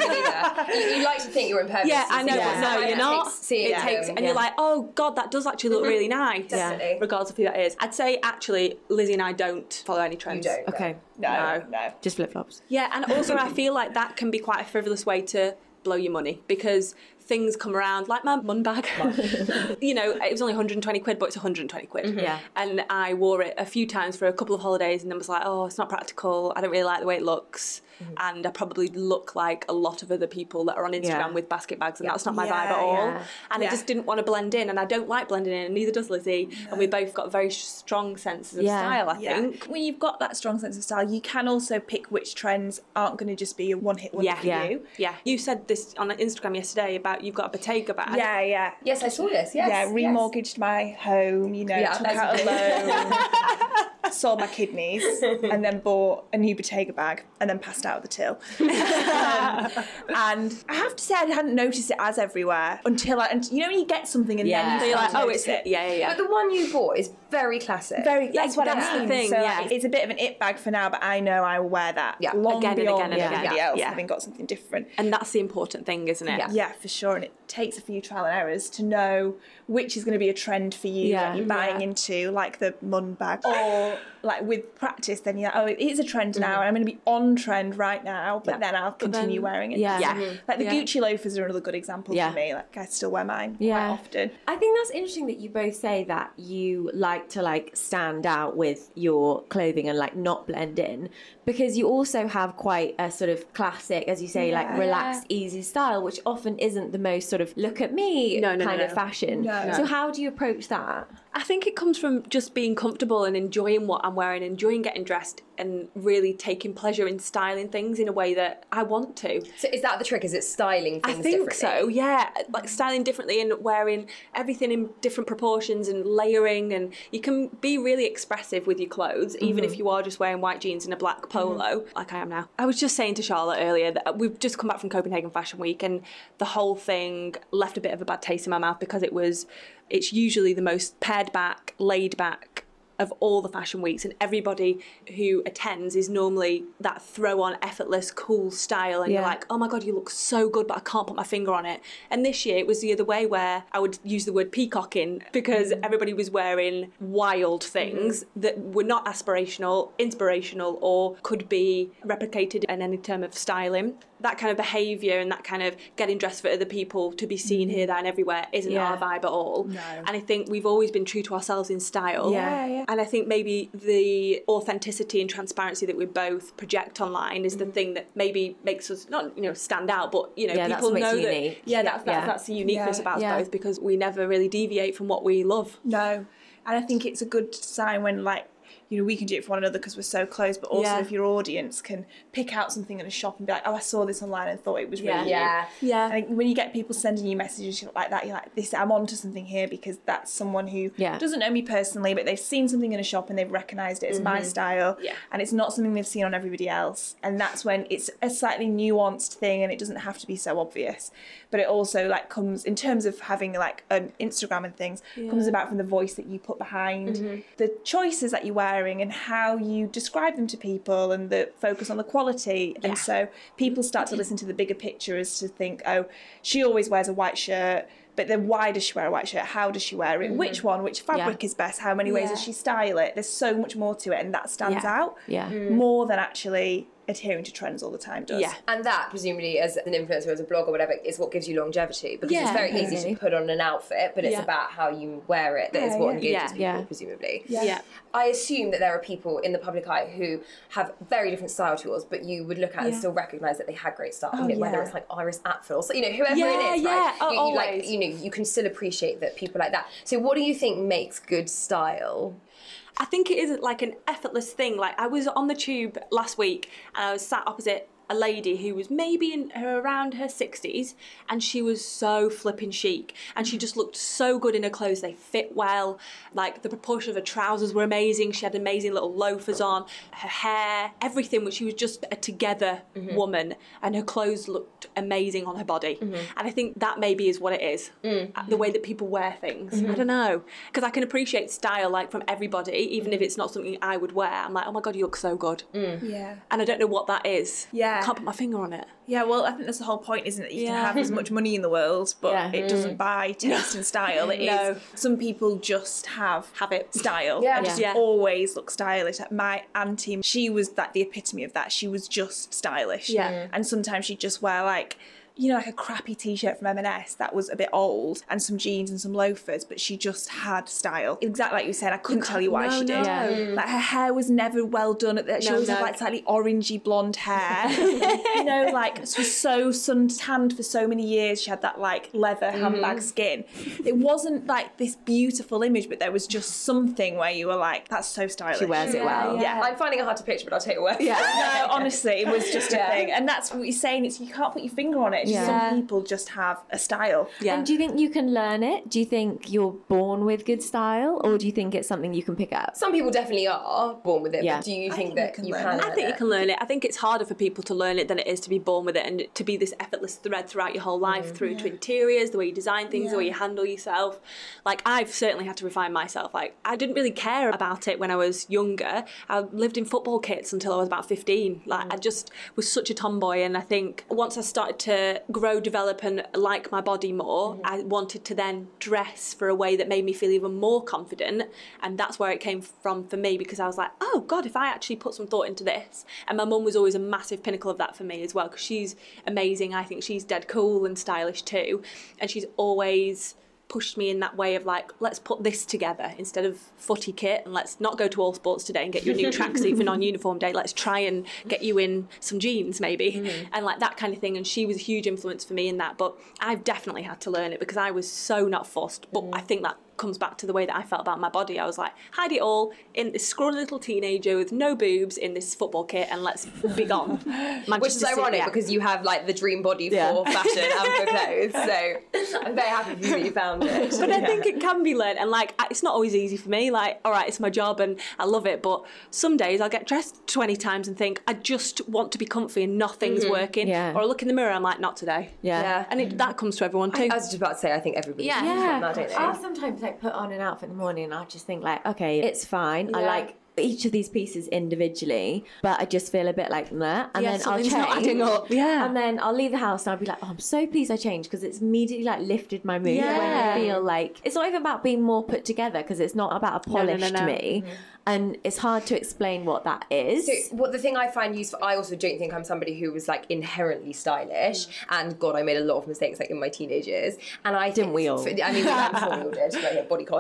you, you like to think you're impervious. Yeah, I know, to but things. no, It you're not. takes seeing it takes, them. and you're like, oh god, that does actually look really nice. Definitely. Regardless of who that is. I'd say actually, Lizzie and I don't follow any You trends. don't. Okay. No, No. no. Just flip flops. Yeah, and also I feel like that can be quite a frivolous way to blow your money because things come around, like my mun bag. You know, it was only one hundred twenty quid, but it's one hundred twenty quid. Yeah. And I wore it a few times for a couple of holidays and then was like, oh, it's not practical. I don't really like the way it looks. And I probably look like a lot of other people that are on Instagram Yeah. with basket bags, and that's not my Yeah, vibe at all. yeah. And Yeah. I just didn't want to blend in, and I don't like blending in, and neither does Lizzie. And we both got very strong senses of Yeah. style, I Yeah. think. When you've got that strong sense of style, you can also pick which trends aren't going to just be a one-hit wonder Yeah, for yeah. you. Yeah. You said this on Instagram yesterday about you've got a Bottega bag. Yeah, yeah. Yes, I saw this. Yes. Yeah, yes. remortgaged my home, you know, Yeah, took that's out a good. loan, sold my kidneys, and then bought a new Bottega bag, and then passed out of the till. um, and I have to say, I hadn't noticed it as everywhere until I, and you know, when you get something and Yeah. then So you you're start like, to oh, notice it's it. Yeah, yeah, yeah. But the one you bought is very classic. Very, that's what that's I the mean. thing, so yeah. like, it's a bit of an it bag for now, but I know I will wear that Yeah. long Again and beyond again and everybody again. else, Yeah. having got something different. And that's the important thing, isn't it? Yeah. Yeah, for sure. And it takes a few trial and errors to know which is going to be a trend for you Yeah. that you're buying Yeah. into, like the mun bag. Or like with practice, then you're like, oh, it is a trend now, and I'm going to be on trend right now, but Yeah. then I'll continue then- wearing it. Yeah. Yeah. Like the Yeah. Gucci loafers are another good example Yeah. for me. Like I still wear mine Yeah. quite often. I think that's interesting that you both say that you like to like stand out with your clothing and like not blend in, because you also have quite a sort of classic, as you say, like Yeah. relaxed, easy style, which often isn't the most sort of look at me No, no, no, kind of no. fashion. No. So how do you approach that? I think it comes from just being comfortable and enjoying what I'm wearing, enjoying getting dressed and really taking pleasure in styling things in a way that I want to. So is that the trick? Is it styling things I think differently? so, yeah. Like styling differently and wearing everything in different proportions and layering, and you can be really expressive with your clothes, even Mm-hmm. if you are just wearing white jeans and a black polo, mm-hmm. like I am now. I was just saying to Charlotte earlier that we've just come back from Copenhagen Fashion Week, and the whole thing left a bit of a bad taste in my mouth because it was, it's usually the most pared back, laid back of all the fashion weeks, and everybody who attends is normally that throw on effortless cool style, and Yeah. you're like, oh my god, you look so good, but I can't put my finger on it. And this year it was the other way, where I would use the word peacocking because mm. everybody was wearing wild things mm. that were not aspirational, inspirational, or could be replicated in any term of styling. That kind of behaviour and that kind of getting dressed for other people to be seen here, there and everywhere isn't Yeah. our vibe at all. No. And I think we've always been true to ourselves in style. Yeah, yeah. And I think maybe the authenticity and transparency that we both project online is the thing that maybe makes us not, you know, stand out, but, you know, Yeah, that's people what makes know you that. unique. Yeah, that's, that's, Yeah. that's the uniqueness Yeah. about us Yeah. both, because we never really deviate from what we love. No. And I think it's a good sign when, like, you know, we can do it for one another because we're so close, but also Yeah. if your audience can pick out something in a shop and be like, oh, I saw this online and thought it was Yeah. really Yeah. Yeah. And when you get people sending you messages like that, you're like, "This, I'm onto something here," because that's someone who Yeah. doesn't know me personally, but they've seen something in a shop and they've recognised it as my style, Yeah. and it's not something they've seen on everybody else. And that's when it's a slightly nuanced thing, and it doesn't have to be so obvious. But it also like comes in terms of having like an Instagram and things, comes about from the voice that you put behind the choices that you're wearing and how you describe them to people, and the focus on the quality. And so people start to listen to the bigger picture as to think, oh, she always wears a white shirt, but then why does she wear a white shirt? How does she wear it? Mm-hmm. Which one? Which fabric Yeah. is best? How many ways Yeah. does she style it? There's so much more to it, and that stands Yeah. out Yeah. more than actually adhering to trends all the time does. Yeah. And that, presumably, as an influencer, as a blogger, whatever, is what gives you longevity. Because Yeah, it's very easy definitely. to put on an outfit, but it's Yeah. about how you wear it that is Yeah, what yeah. engages Yeah. people, Yeah. presumably. Yeah. Yeah. I assume that there are people in the public eye who have very different style to yours, but you would look at and Yeah. still recognise that they had great style. Oh, you know, whether yeah. it's like Iris Apfel, so, you know, whoever Yeah, it is, yeah. right? Oh, you, you, like, always. you know, you can still appreciate that people like that. So what do you think makes good style? I think it is like an effortless thing. Like, I was on the tube last week and I was sat opposite a lady who was maybe in her around her sixties, and she was so flipping chic, and she just looked so good in her clothes. They fit well, like the proportion of her trousers were amazing. She had amazing little loafers on, her hair, everything. But she was just a together Mm-hmm. woman, and her clothes looked amazing on her body. Mm-hmm. And I think that maybe is what it is, Mm-hmm. the way that people wear things. I don't know, because I can appreciate style like from everybody, even Mm-hmm. if it's not something I would wear. I'm like, oh my god, you look so good. Yeah. And I don't know what that is. Yeah. I can't put my finger on it. Yeah, well, I think that's the whole point, isn't it? You Yeah. can have as much money in the world, but Yeah. it doesn't buy taste and style. It is No. some people just have Have it. style. Yeah. and just Yeah. always look stylish. Like my auntie, she was that the epitome of that. She was just stylish. Yeah. And sometimes she'd just wear like, you know, like a crappy t-shirt from M and S that was a bit old, and some jeans and some loafers, but she just had style. Exactly like you said, I couldn't tell you why no, she did. no. Yeah. Like her hair was never well done. At that, she No, always no. had like slightly orangey blonde hair. You know, like she was so sun tanned for so many years. She had that like leather handbag skin. It wasn't like this beautiful image, but there was just something where you were like, "That's so stylish." She wears it well. Yeah. I'm finding it hard to picture, but I'll take your word. Yeah, no, honestly, it was just Yeah. a thing, and that's what you're saying. It's you can't put your finger on it. It's just Yeah. some people just have a style. Yeah. And do you think you can learn it? Do you think you're born with good style, or do you think it's something you can pick up? Some people definitely are born with it, Yeah. but do you I think think that you can you learn can it. learn I think it? you can learn it. I think it's harder for people to learn it than it is to be born with it, and to be this effortless thread throughout your whole life, through to interiors, the way you design things, the way you handle yourself. Like, I've certainly had to refine myself. Like, I didn't really care about it when I was younger. I lived in football kits until I was about fifteen. Like, I just was such a tomboy, and I think once I started to grow, develop, and like my body more, I wanted to then dress for a way that made me feel even more confident, and that's where it came from for me, because I was like, oh god, if I actually put some thought into this. And my mum was always a massive pinnacle of that for me as well, because she's amazing. I think she's dead cool and stylish too, and she's always pushed me in that way of like, let's put this together instead of footy kit, and let's not go to All Sports today and get you a new tracksuit for non-uniform day. Let's try and get you in some jeans maybe, mm-hmm. and like that kind of thing. And she was a huge influence for me in that, but I've definitely had to learn it because I was so not fussed. But mm. I think that comes back to the way that I felt about my body. I was like, hide it all in this scrawny little teenager with no boobs in this football kit and let's be gone. Which is ironic because you have like the dream body Yeah. for fashion and for clothes. So I'm very happy for you that you found it. But I think it can be learned, and like it's not always easy for me. Like, all right, it's my job and I love it, but some days I'll get dressed twenty times and think I just want to be comfy and nothing's Mm-hmm. working. Yeah. Or I look in the mirror, I'm like, not today. Yeah. Yeah. And it, that comes to everyone too. I was just about to say, I think everybody Yeah. feels Yeah, like that, don't they? I'll sometimes like put on an outfit in the morning and I'll just think like, okay, it's fine. I Yeah. like each of these pieces individually, but I just feel a bit like that. And Yeah, then I'll something's change. not adding up. Yeah. And then I'll leave the house and I'll be like, oh, I'm so pleased I changed because it's immediately like lifted my mood when Yeah. I feel like it's not even about being more put together because it's not about a No, no, polished no, no. me. And it's hard to explain what that is. So what the thing I find useful, I also don't think I'm somebody who was like inherently stylish, and God, I made a lot of mistakes like in my teenage years. And I Didn't think, we all? For, I mean, I'm sure we all did, like yeah, bodycon.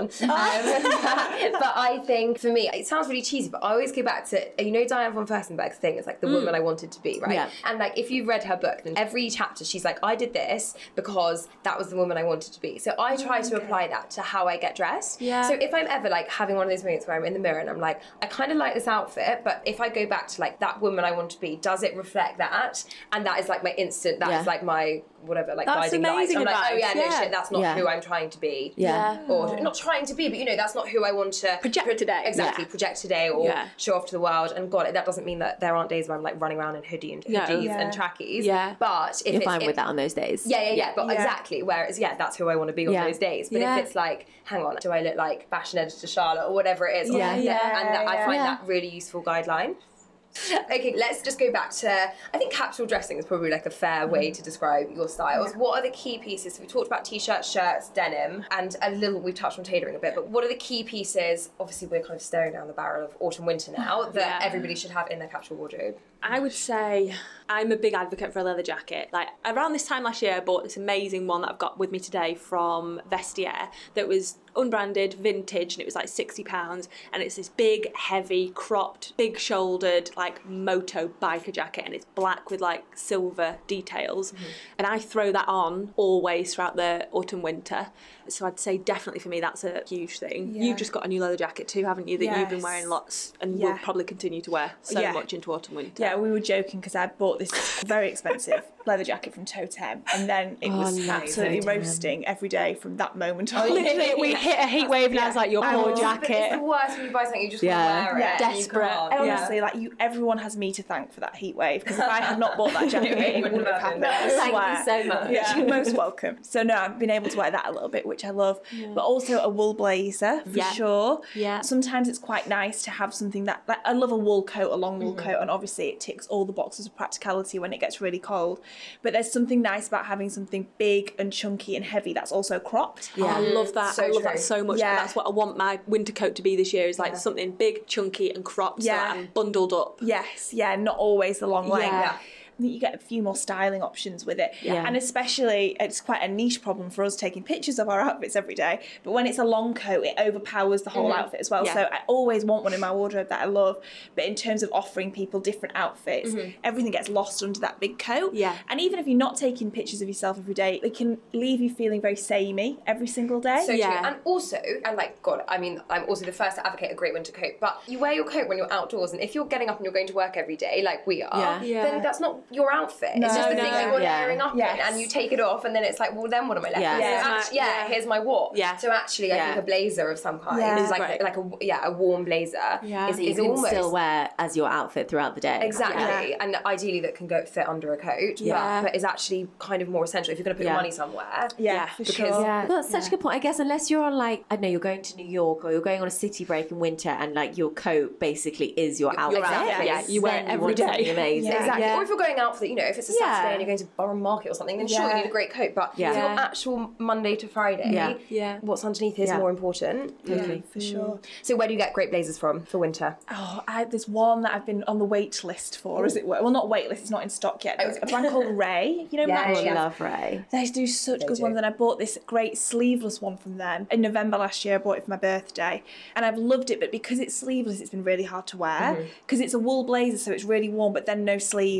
Um, but I think for me, it sounds really cheesy, but I always go back to you know Diane von Furstenberg's thing. It's like the woman I wanted to be, right? Yeah. And like if you've read her book, then every chapter she's like, I did this because that was the woman I wanted to be. So I try to apply that to how I get dressed. Yeah. So if I'm ever like having one of those moments where I'm in the mirror and I'm like, I kind of like this outfit, but if I go back to like that woman I want to be, does it reflect that? And that is like my instant, that Yeah. is like my whatever, like That's guiding light. amazing I'm like, oh yeah, advice, no yeah. shit, that's not Yeah. who I'm trying to be. Yeah. Or not trying to be, but you know, that's not who I want to Project today. Exactly, Yeah. project today or Yeah. show off to the world. And God, that doesn't mean that there aren't days where I'm like running around in hoodie and No. hoodies Yeah. and trackies. Yeah. But if You're it's, fine if- with that on those days. yeah, yeah, yeah, but Yeah. exactly. Whereas, yeah, that's who I want to be on Yeah. those days. But Yeah. if it's like, hang on, do I look like fashion editor Charlotte or whatever it is? Yeah. and Yeah, that, I yeah. find Yeah. that really useful guideline. Okay, let's just go back to, I think capsule dressing is probably like a fair way to describe your styles. What are the key pieces? So we talked about t-shirts, shirts, denim, and a little, we've touched on tailoring a bit, but what are the key pieces? Obviously we're kind of staring down the barrel of autumn winter now that Yeah. everybody should have in their capsule wardrobe. I would say I'm a big advocate for a leather jacket. Like around this time last year, I bought this amazing one that I've got with me today from Vestiaire that was unbranded, vintage, and it was like sixty pounds. And it's this big, heavy, cropped, big-shouldered, like moto biker jacket, and it's black with like silver details. Mm-hmm. And I throw that on always throughout the autumn winter. So I'd say definitely for me that's a huge thing. Yeah. You've just got a new leather jacket too, haven't you? That you've been Yes. wearing lots and Yeah. will probably continue to wear so Yeah. much into autumn winter. Yeah, we were joking because I bought this very expensive leather jacket from Totem, and then it Oh, was I love absolutely Totem. roasting every day from that moment on. Literally, we hit a heat wave and I was like, your I poor was- But it's jacket. the worst when you buy something you just Yeah. want to wear it. Yeah. and you Desperate. can't. And Yeah. honestly, like you, everyone has me to thank for that heat wave, because if I had not bought that jacket, it wouldn't have happened. I Thank you swear. so much. Yeah, you're most welcome. So no, I've been able to wear that a little bit, which I love. But also a wool blazer for Yeah. sure. Yeah. Sometimes it's quite nice to have something that, like, I love a wool coat, a long wool Mm-hmm. coat, and obviously it ticks all the boxes of practicality when it gets really cold. But there's something nice about having something big and chunky and heavy that's also cropped. Yeah. I love that. So I love true. that so much. Yeah. And that's what I want my winter coat to be this year, is like Yeah. something big, chunky and cropped so Yeah. that I'm bundled up. Yes, yeah, not always the long length. Yeah. I think you get a few more styling options with it. Yeah. And especially, it's quite a niche problem for us taking pictures of our outfits every day. But when it's a long coat, it overpowers the whole outfit as well. Yeah. So I always want one in my wardrobe that I love. But in terms of offering people different outfits, everything gets lost under that big coat. Yeah. And even if you're not taking pictures of yourself every day, it can leave you feeling very samey every single day. So Yeah. true. And also, and like, God, I mean, I'm also the first to advocate a great winter coat, but you wear your coat when you're outdoors, and if you're getting up and you're going to work every day, like we are, Yeah. Yeah. then that's not your outfit. it's No, just the no. thing that you're Yeah. layering up Yes. in, and you take it off, and then it's like, well, then what am I left Yeah. with? Yeah. So actu- yeah, Yeah. here's my what. Yeah. So actually, I Yeah. think a blazer of some kind Yeah. is like Right. like a yeah a warm blazer Yeah. is, So you is can almost still wear as your outfit throughout the day. exactly, Yeah. and ideally that can go fit under a coat, Yeah. but, but is actually kind of more essential if you're going to put Yeah. your money somewhere. yeah, Yeah, for because- sure. Yeah, well, that's such a good point. I guess unless you're on like, I don't know, you're going to New York or you're going on a city break in winter and like your coat basically is your outfit. outfit. Yeah, you wear it then every want something day. Amazing. Yeah. Exactly. Yeah. Or if you're going out for the, you know, if it's a Yeah. Saturday and you're going to Borough Market or something, then sure Yeah. you need a great coat. But Yeah. for your Yeah. actual Monday to Friday, Yeah. Yeah. what's underneath is Yeah. more important. Totally. For sure. So where do you get great blazers from for winter? Oh, I, there's one that I've been on the wait list for, as it were. Well, not wait list, it's not in stock yet. There's a brand called Ray. You know, Yeah, Match? I yeah. love Ray. They do such They good do. ones, and I bought this great sleeveless one from them in November last year. I bought it for my birthday, and I've loved it. But because it's sleeveless, it's been really hard to wear because it's a wool blazer, so it's really warm, but then no sleeves, and so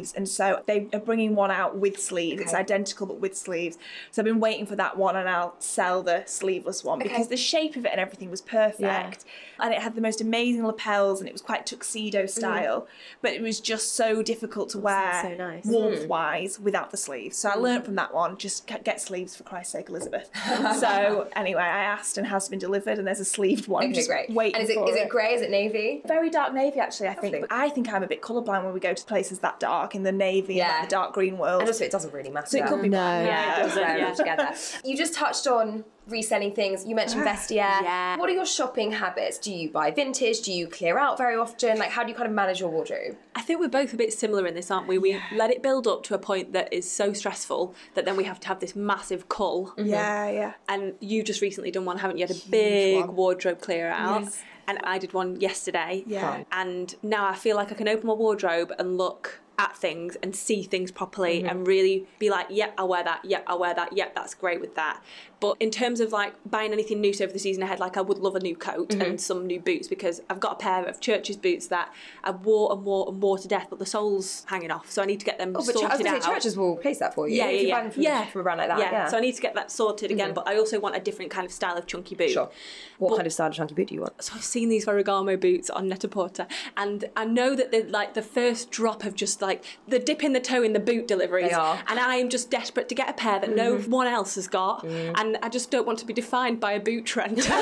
So they are bringing one out with sleeves. It's Okay. identical but with sleeves. So I've been waiting for that one, and I'll sell the sleeveless one Okay. because the shape of it and everything was perfect. Yeah. And it had the most amazing lapels, and it was quite tuxedo style. Mm. But it was just so difficult to wear so nice. warmth-wise without the sleeves. So I learned from that one, just get sleeves for Christ's sake, Elizabeth. So anyway, I asked and has been delivered, and there's a sleeved one. Okay, just great. Waiting And is it for is it grey? Is it navy? Very dark navy, actually, I think. Lovely. I think I'm a bit colourblind when we go to places that dark in the navy Yeah. and like the dark green world. And also, it doesn't really matter. So it could be No. black. Yeah, it does Yeah. very much together. You just touched on reselling things. You mentioned Vestiaire. Yeah. What are your shopping habits? Do you buy vintage? Do you clear out very often? Like, how do you kind of manage your wardrobe? I think we're both a bit similar in this, aren't we? We let it build up to a point that is so stressful that then we have to have this massive cull. Yeah, yeah. And you've just recently done one, haven't you? You had a big one. wardrobe clear out. Yes. And I did one yesterday. Yeah. And now I feel like I can open my wardrobe and look at things and see things properly and really be like, yep, I'll wear that, yep, I'll wear that, yep, that's great with that. But in terms of like buying anything new over the season ahead, like I would love a new coat and some new boots, because I've got a pair of Church's boots that I wore and wore and wore to death, but the sole's hanging off, so I need to get them Oh, but sorted I was going out. to say, Churches will place that for you. Yeah, if yeah, you yeah. buy them from, yeah. from a brand like that. Yeah. Yeah. So I need to get that sorted again, but I also want a different kind of style of chunky boot. Sure. What But- kind of style of chunky boot do you want? So I've seen these Ferragamo boots on Net-a-Porter, and I know that they're like the first drop of just like the dip in the toe in the boot deliveries. They are. And I am just desperate to get a pair that no one else has got, and I just don't want to be defined by a boot trend. So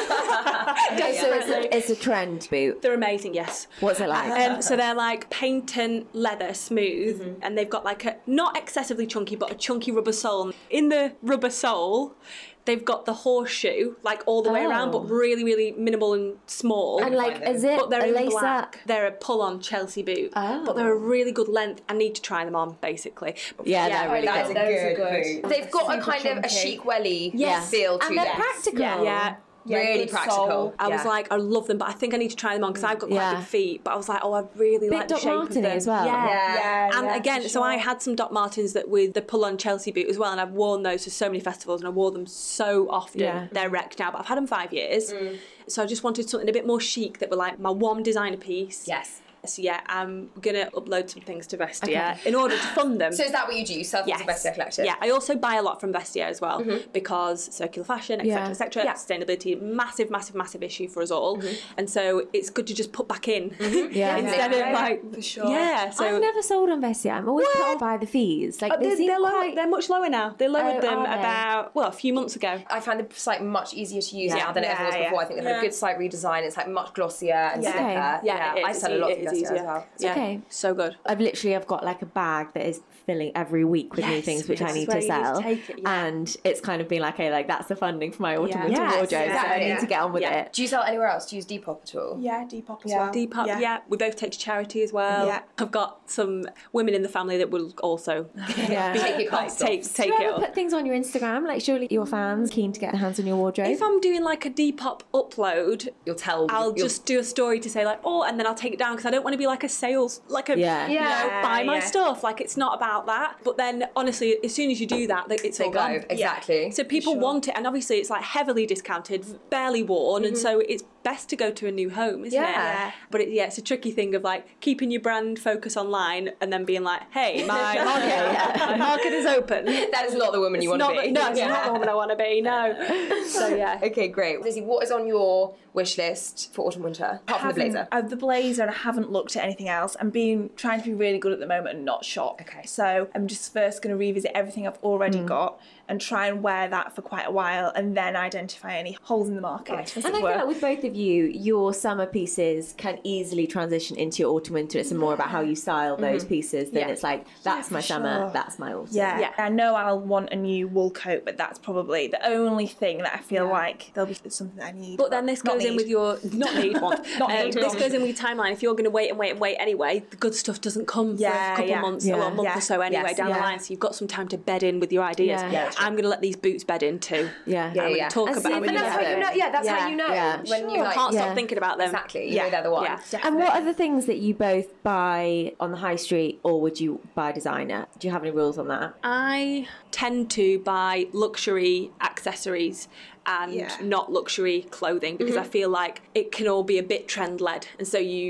it's a, it's a trend boot. They're amazing, yes. What's it like? Um, so they're like paint and leather smooth, and they've got like a not excessively chunky, but a chunky rubber sole. In the rubber sole, they've got the horseshoe like all the way around, Oh. but really, really minimal and small. And like, is it But they're a in lace black. up? They're a pull-on Chelsea boot, Oh. but they're a really good length. I need to try them on, basically. Yeah, they're really That is cool. a Those are good good. boot. They've got a Super kind of a chunky. chic welly Yes. feel to And they're them. practical. Yeah. Yeah, really good practical. sole. I was Yeah. like, I love them, but I think I need to try them on because I've got quite Yeah. big feet. But I was like, oh, I really Bit like the Doc shape Martens of them as well. Yeah. Yeah, And yeah, again, for so I sure. had some Doc Martens that with the pull-on Chelsea boot as well, and I've worn those to so many festivals, and I wore them so often. Yeah. They're wrecked now, but I've had them five years. So I just wanted something a bit more chic that were like my one designer piece. Yes. So yeah, I'm gonna upload some things to Vestiaire in order to fund them. So is that what you do? You sell things to Vestiaire Collective? Yeah, I also buy a lot from Vestiaire as well Mm-hmm. because circular fashion, et Yeah. cetera, et cetera. Yeah. Sustainability, massive, massive, massive issue for us all, and so it's good to just put back in Yeah. instead Yeah. of like For sure. yeah. So I've never sold on Vestiaire. I'm always put off by the fees. Like Oh, they they're, seem they're, lower, quite. they're much lower now. They lowered Oh, them are they? about well a few months ago. I find the site much easier to use Yeah. now than it ever was Yeah, before. yeah. I think they've had Yeah. a good site redesign. It's like much glossier and Yeah. slicker. Okay. Yeah, it is. I sell a It's lot e- of it is Vestiaire as easier. well. Yeah, Okay. so good. I've literally I've got like a bag that is filling every week with new Yes, things which this I is need where to you need to sell, take it, yeah. and it's kind of been like, okay, like that's the funding for my autumn Yeah. winter Yes, wardrobe, so I exactly. need to get on with Yeah. it. Do you sell anywhere else? Do you use Depop at all? Yeah, Depop as Yeah. well. Depop, yeah. We both take to charity as well. Yeah. I've got some women in the family that will also Yeah. Take your costs take off. take Do it you ever up. put things on your Instagram? Like, surely your fans keen to get their hands on your wardrobe. If I'm doing like a Depop upload, You'll tell. I'll you'll- just do a story to say like, oh, and then I'll take it down because I don't want to be like a sales, like a, Yeah. you know, Yeah, buy my yeah. stuff. Like it's not about that. But then honestly, as soon as you do that, like, it's They all go, gone. exactly. So people want it, and obviously it's like heavily discounted, barely worn, and so it's best to go to a new home, isn't Yeah. it? But it, yeah, it's a tricky thing of like keeping your brand focus online and then being like, hey, my market, my market is open. That is not the woman you want Not to be. the- no, it's Yeah. not the woman I want to be. No. So yeah. Okay, great. Lizzie, what is on your wish list for autumn winter apart from the Haven't- blazer? Uh, the blazer, and I haven't looked at anything else. I'm being trying to be really good at the moment and not shop. Okay. So I'm just first going to revisit everything I've already got and try and wear that for quite a while, and then identify any holes in the market. Nice. as And it I feel were. like with both of you, your summer pieces can easily transition into your autumn winter. It's more about how you style those pieces than Yeah. it's like, that's Yeah, my for summer, sure. that's my autumn. Yeah. Yeah. I know I'll want a new wool coat, but that's probably the only thing that I feel like there'll be something that I need. But then this not goes in need. with your not need one. Not Um, need this one. goes in with your timeline. If you're going to wait and wait and wait anyway, the good stuff doesn't come for Yeah, a couple yeah. of months, Yeah. or a month Yeah. or so anyway Yes. down the Yeah. line. So you've got some time to bed in with your ideas. Yeah. Yeah, I'm going to let these boots bed in too. Yeah. Yeah, I'm yeah. going to talk And about see, them. And that's how you know. Yeah, that's how you know Yeah. when Sure. you like. I can't stop Yeah. thinking about them. Exactly. You Yeah. know they're the one. Yeah. And what are the things that you both buy on the high street, or would you buy designer? Do you have any rules on that? I tend to buy luxury accessories and Yeah. not luxury clothing because I feel like it can all be a bit trend led, and so you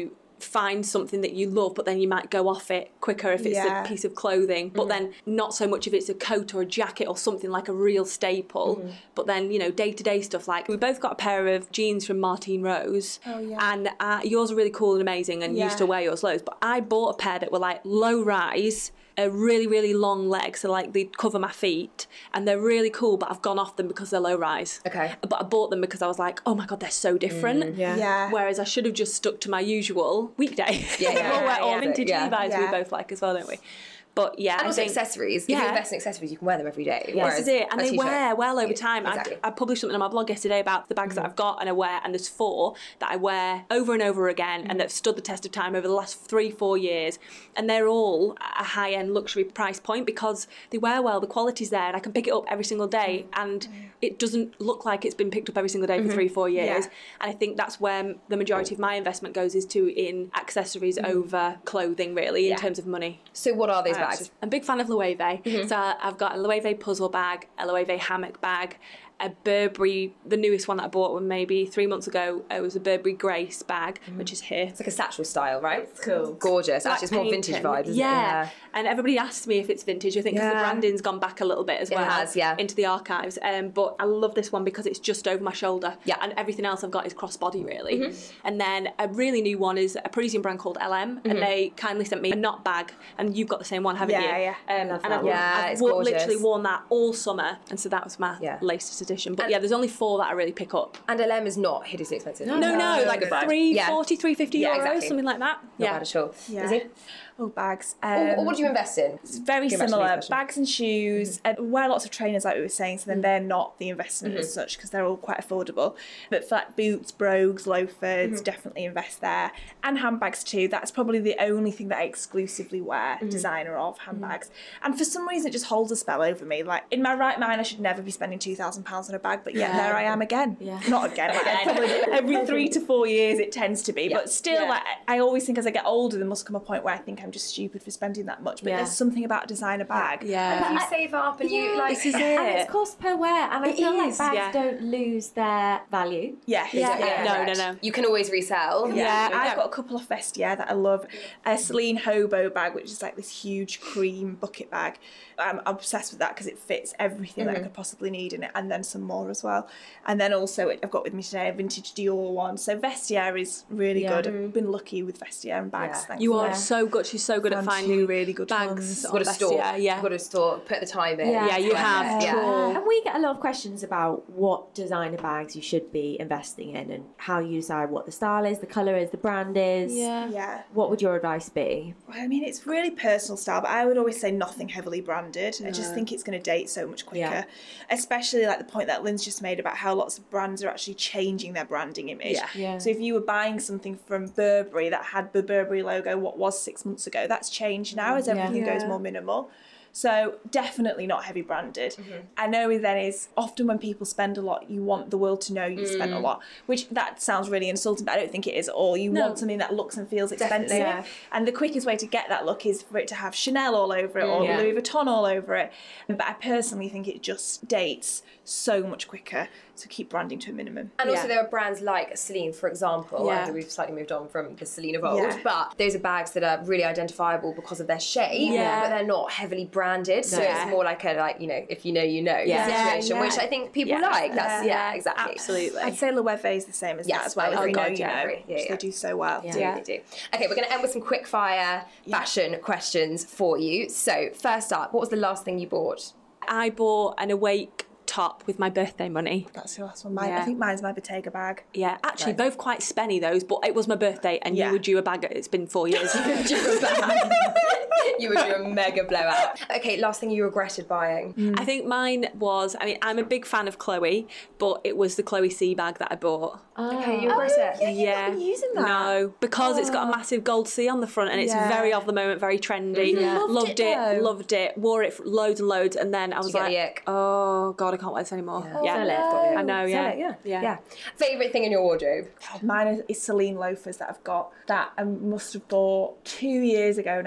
find something that you love, but then you might go off it quicker if it's Yeah. a piece of clothing, but mm. then not so much if it's a coat or a jacket or something like a real staple. Mm. But then, you know, day-to-day stuff, like we both got a pair of jeans from Martine Rose, oh, yeah. and uh, yours are really cool and amazing, and yeah. used to wear yours loads, but I bought a pair that were like low rise, a really, really long leg, so like they cover my feet, and they're really cool, but I've gone off them because they're low rise. Okay. But I bought them because I was like, oh my God, they're so different. Mm, yeah. yeah. Whereas I should have just stuck to my usual weekday. Yeah, yeah. or, wear, or yeah. vintage yeah. Levi's yeah. we both like as well, don't we? But yeah, and I also think, accessories. Yeah. If you invest in accessories, you can wear them every day. Yes, is it, and they t-shirt. wear well over time. Exactly. I, I published something on my blog yesterday about the bags mm. that I've got and I wear, and there's four that I wear over and over again, mm. and that have stood the test of time over the last three, four years, and they're all a high-end luxury price point because they wear well, the quality's there, and I can pick it up every single day, and it doesn't look like it's been picked up every single day for mm-hmm. three, four years. Yeah. And I think that's where the majority of my investment goes, is to in accessories mm. over clothing, really, in yeah. terms of money. So what are those uh, bags? I'm a big fan of Loewe. Mm-hmm. So I've got a Loewe puzzle bag, a Loewe hammock bag, a Burberry, the newest one that I bought maybe three months ago, it was a Burberry Grace bag, mm. which is here. It's like a satchel style, right? It's cool. Gorgeous. Black Actually, it's more vintage painting. vibes, isn't yeah. it? Yeah. And everybody asks me if it's vintage, I think, because yeah. the branding's gone back a little bit as it well. Has, yeah. Into the archives. Um, but I love this one because it's just over my shoulder. Yeah. And everything else I've got is crossbody, really. Mm-hmm. And then a really new one is a Parisian brand called L M, mm-hmm. and they kindly sent me a knot bag, and you've got the same one, haven't yeah, you? Yeah, yeah. Um, Love and that I've, yeah, I've it's wo- gorgeous. literally worn that all summer, and so that was my yeah. latest edition. But and yeah, there's only four that I really pick up. And L M is not hideously expensive. No, no, no like three forty, three fifty yeah, euros, exactly. something like that. Not yeah. bad at all. Yeah. Is it? Oh, bags. Um, or, or what do you invest in? It's very Give similar. Bags and shoes. Mm-hmm. And wear lots of trainers, like we were saying, so then mm-hmm. they're not the investment mm-hmm. as such, because they're all quite affordable. But for like boots, brogues, loafers, mm-hmm. definitely invest there. And handbags too. That's probably the only thing that I exclusively wear, mm-hmm. designer of, handbags. Mm-hmm. And for some reason, it just holds a spell over me. Like, in my right mind, I should never be spending two thousand pounds on a bag, but yet yeah. there I am again. Yeah. Not again. Like, every three to four years, it tends to be. Yeah. But still, yeah. like, I always think as I get older, there must come a point where I think I'm just stupid for spending that much, but yeah. there's something about a designer bag. Yeah, and you save up and you yeah, like. This is it. And it's cost per wear, and I it feel is, like bags yeah. don't lose their value. Yeah, yeah, yeah. yeah. No, no, no. You can always resell. Yeah, yeah. yeah. I've got a couple of Vestiaire that I love. A Celine Hobo bag, which is like this huge cream bucket bag. I'm obsessed with that because it fits everything mm-hmm. that I could possibly need in it, and then some more as well. And then also, I've got with me today a vintage Dior one. So Vestiaire is really yeah. good. I've been lucky with Vestiaire and bags. Yeah. Thankfully. You are so good. She's so good Found at finding really good bags. You've got a store. Yeah, You've got a store. Put the time in. Yeah, yeah you have. Yeah. Cool. And we get a lot of questions about what designer bags you should be investing in and how you decide what the style is, the colour is, the brand is. Yeah. yeah. What would your advice be? Well, I mean, it's really personal style, but I would always say nothing heavily branded. No. I just think it's going to date so much quicker. Yeah. Especially like the point that Lynn's just made about how lots of brands are actually changing their branding image. Yeah. Yeah. So if you were buying something from Burberry that had the Burberry logo, what was six months ago, that's changed now as everything yeah. goes more minimal. So definitely not heavy branded. Mm-hmm. I know then is often when people spend a lot, you want the world to know you mm. spent a lot, which that sounds really insulting, but I don't think it is at all. You no. want something that looks and feels expensive. Yeah. And the quickest way to get that look is for it to have Chanel all over it or yeah. Louis Vuitton all over it. But I personally think it just dates so much quicker. So keep branding to a minimum. And yeah. also there are brands like Celine, for example. Yeah. I think we've slightly moved on from the Celine of old, yeah. but those are bags that are really identifiable because of their shape, yeah. but they're not heavily branded. So yeah. it's more like a, like, you know, if you know, you know yeah. situation, yeah. which I think people yeah. like. That's, yeah, yeah exactly. Absolutely. I'd say Loewe is the same as yes, that as well. Oh, if you God, know, yeah, you know. yeah, yeah. They do so well. Yeah, yeah. They do. Okay, we're going to end with some quick fire yeah. fashion questions for you. So first up, what was the last thing you bought? I bought an Awake top with my birthday money. That's the last one. Mine, yeah. I think mine's my Bottega bag. Yeah, actually right. both quite spenny those, but it was my birthday and yeah. you were due a bag. It's been four years. You were due a bag. You would do a mega blowout. Okay, last thing you regretted buying? Mm. I think mine was, I mean, I'm a big fan of Chloe, but it was the Chloe C bag that I bought. Oh. Okay, you regret oh, it? Yeah, yeah. You've been using that? No, because oh. it's got a massive gold C on the front and it's yeah. very of the moment, very trendy. Yeah. Loved, loved it, it, loved it, wore it for loads and loads, and then I was like, oh God, I can't wear this anymore. Yeah. Yeah, Sell it. I know, yeah. It, yeah. yeah. yeah. Favourite thing in your wardrobe? Mine is Celine loafers that I've got that I must have bought two years ago now.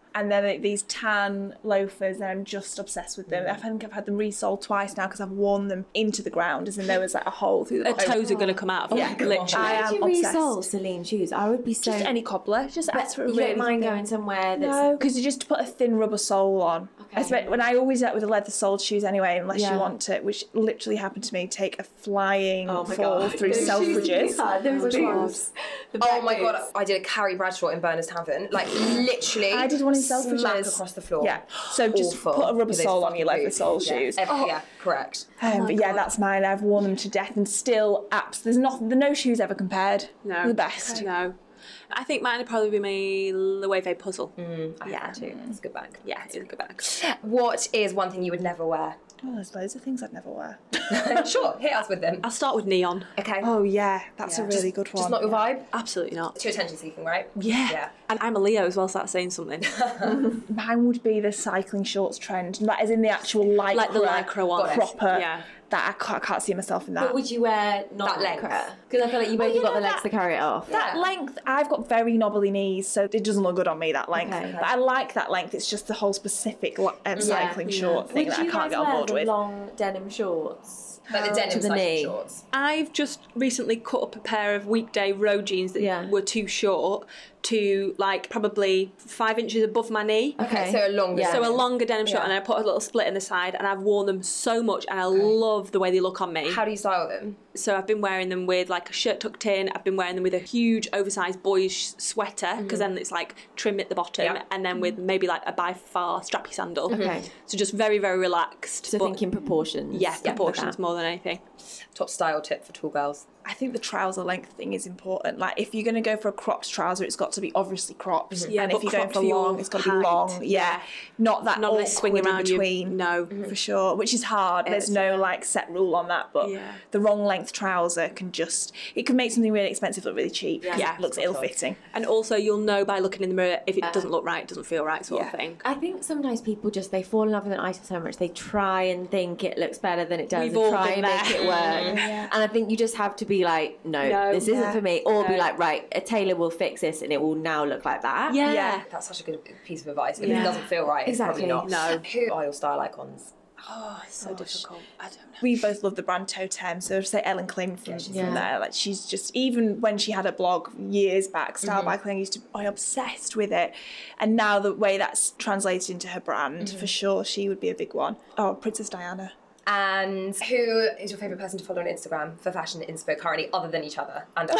And then like, these tan loafers, and I'm just obsessed with them. Mm. I think I've had them resoled twice now because I've worn them into the ground, as in there was like a hole through the Her toes are going to come out of Yeah, them, literally. I am Would you obsessed. resole Celine shoes? I would be so... Just any cobbler. Just ask for a you really don't mind thin- going somewhere that's... No, because you just put a thin rubber sole on. Okay. I spe- when I always out with the leather soled shoes anyway, unless Yeah. you want to, which literally happened to me, take a flying Oh my fall God. through Those Selfridges. shoes, those boots. The Oh black my god, boots. I did a Carrie Bradshaw in Berners Tavern. Like literally, I did one in smack Selfridges. across the floor. Yeah, so just Awful. put a rubber With those sole on fucking your leather boots. sole Yeah. shoes. Ev- Oh. Yeah, correct. Um, but yeah, that's mine. I've worn them to death, and still, apps. There's nothing. The no shoes ever compared. No. The best. No. I think mine would probably be my Loewe puzzle. I Yeah. have too. It's a good bag. Yeah, it's a good bag. What is one thing you would never wear? Oh, there's loads of things I'd never wear. Sure, hit us with them. I'll start with neon. Okay. Oh yeah, that's Yeah. a really Just- good one. Just not your vibe? Absolutely not. Too attention seeking, right? Yeah. Yeah. And I'm a Leo as well, so that's saying something. Mine would be the cycling shorts trend, that is in the actual lycra, Like the lycra one. Got it. proper. Yeah. That I can't, I can't see myself in that. But would you wear not That length. lycra? Because I feel like you both you got know the legs that- to carry it off. That Yeah. length, I've got very knobbly knees, so it doesn't look good on me, that length. Okay. But I like that length, it's just the whole specific li- um, cycling Yeah. short thing Would that I you can't guys get on wear board the with. long denim shorts? Like the denim to the cycling knee. shorts. I've just recently cut up a pair of weekday road jeans that Yeah. were too short to like probably five inches above my knee. Okay, so a longer. Yeah. So a longer denim short, Yeah. and I put a little split in the side, and I've worn them so much, and I love the way they look on me. How do you style them? So I've been wearing them with like a shirt tucked in. I've been wearing them with a huge oversized boyish sweater, because then it's like trim at the bottom, Yeah. and then with maybe like a by far strappy sandal. Okay. So just very very relaxed. So but- thinking proportions. yeah, with proportions that. more than anything. Top style tip for tall girls. I think the trouser length thing is important. Like, if you're going to go for a cropped trouser, it's got to be obviously cropped. Yeah, and but if you're going cropped for for your long, it's got to be height. long. Yeah. Yeah. Not that Not awkward this swing in around you. between. No. For sure, which is hard. There's is, no like set rule on that, but Yeah. the wrong length trouser can just, it can make something really expensive look really cheap. Yeah. Yeah. It looks ill-fitting. And also you'll know by looking in the mirror if it doesn't look right, doesn't feel right, sort Yeah. of thing. I think sometimes people just, they fall in love with an item so much, they try and think it looks better than it does We've and all try been and make there. it work. And I think you just have to be like, no, No. this isn't Yeah. for me. Or be No. like, right, a tailor will fix this and it will now look like that. Yeah. Yeah. That's such a good piece of advice. If Yeah. it doesn't feel right, Exactly. it's probably not. No. Who are your style icons? Oh, it's so difficult. I don't know. We both love the brand Totem, so say Ellen Kling from, Yeah. from there. Like, she's just, even when she had a blog years back, Style by Kling, used to, I obsessed with it. And now the way that's translated into her brand, for sure, she would be a big one. Oh, Princess Diana. And who is your favourite person to follow on Instagram for fashion inspo currently, other than each other and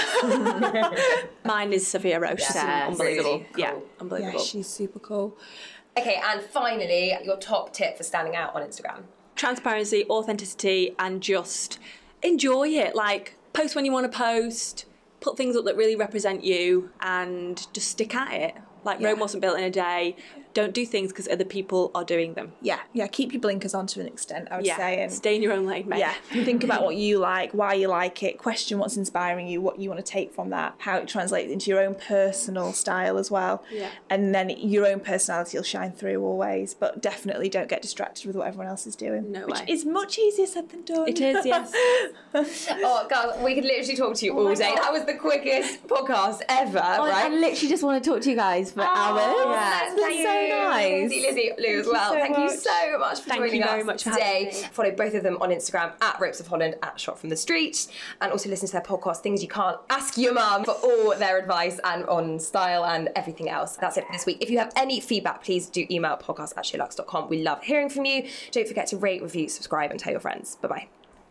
us? Mine is Sophia Roche. She's Yeah, unbelievable. really Yeah, cool. unbelievable. Yeah, she's super cool. Okay, and finally, your top tip for standing out on Instagram. Transparency, authenticity, and just enjoy it. Like, post when you want to post, put things up that really represent you, and just stick at it. Like, Rome wasn't built in a day. Don't do things because other people are doing them. Yeah, yeah, keep your blinkers on to an extent, I would Yeah, say. And stay in your own lane, mate. yeah, think about what you like, why you like it, question what's inspiring you, what you want to take from that, how it translates into your own personal style as well. Yeah. And then your own personality will shine through always, but definitely don't get distracted with what everyone else is doing. No which way. is much easier said than done. It is, yes. Oh, girls, we could literally talk to you all day. That was the quickest podcast ever, Oh, I right? literally just want to talk to you guys for hours. Yeah. It's been Thank so you. nice. Lizzie, Lizzie, Lou as well. so Thank you much. so much for Thank joining you very us much for having today. me. Follow both of them on Instagram at Ropes of Holland, at Shot from the Street, and also listen to their podcast, Things You Can't Ask Your Mum, for all their advice and on style and everything else. That's it for this week. If you have any feedback, please do email podcast at sherlux dot com. We love hearing from you. Don't forget to rate, review, subscribe, and tell your friends. Bye-bye.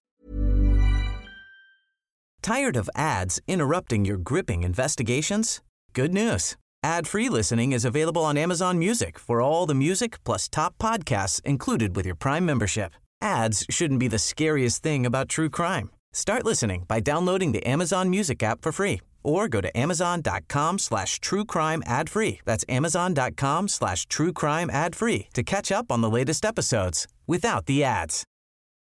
Tired of ads interrupting your gripping investigations? Good news. Ad-free listening is available on Amazon Music for all the music plus top podcasts included with your Prime membership. Ads shouldn't be the scariest thing about true crime. Start listening by downloading the Amazon Music app for free or go to amazon.com slash true crime ad free. That's amazon.com slash true crime ad free to catch up on the latest episodes without the ads.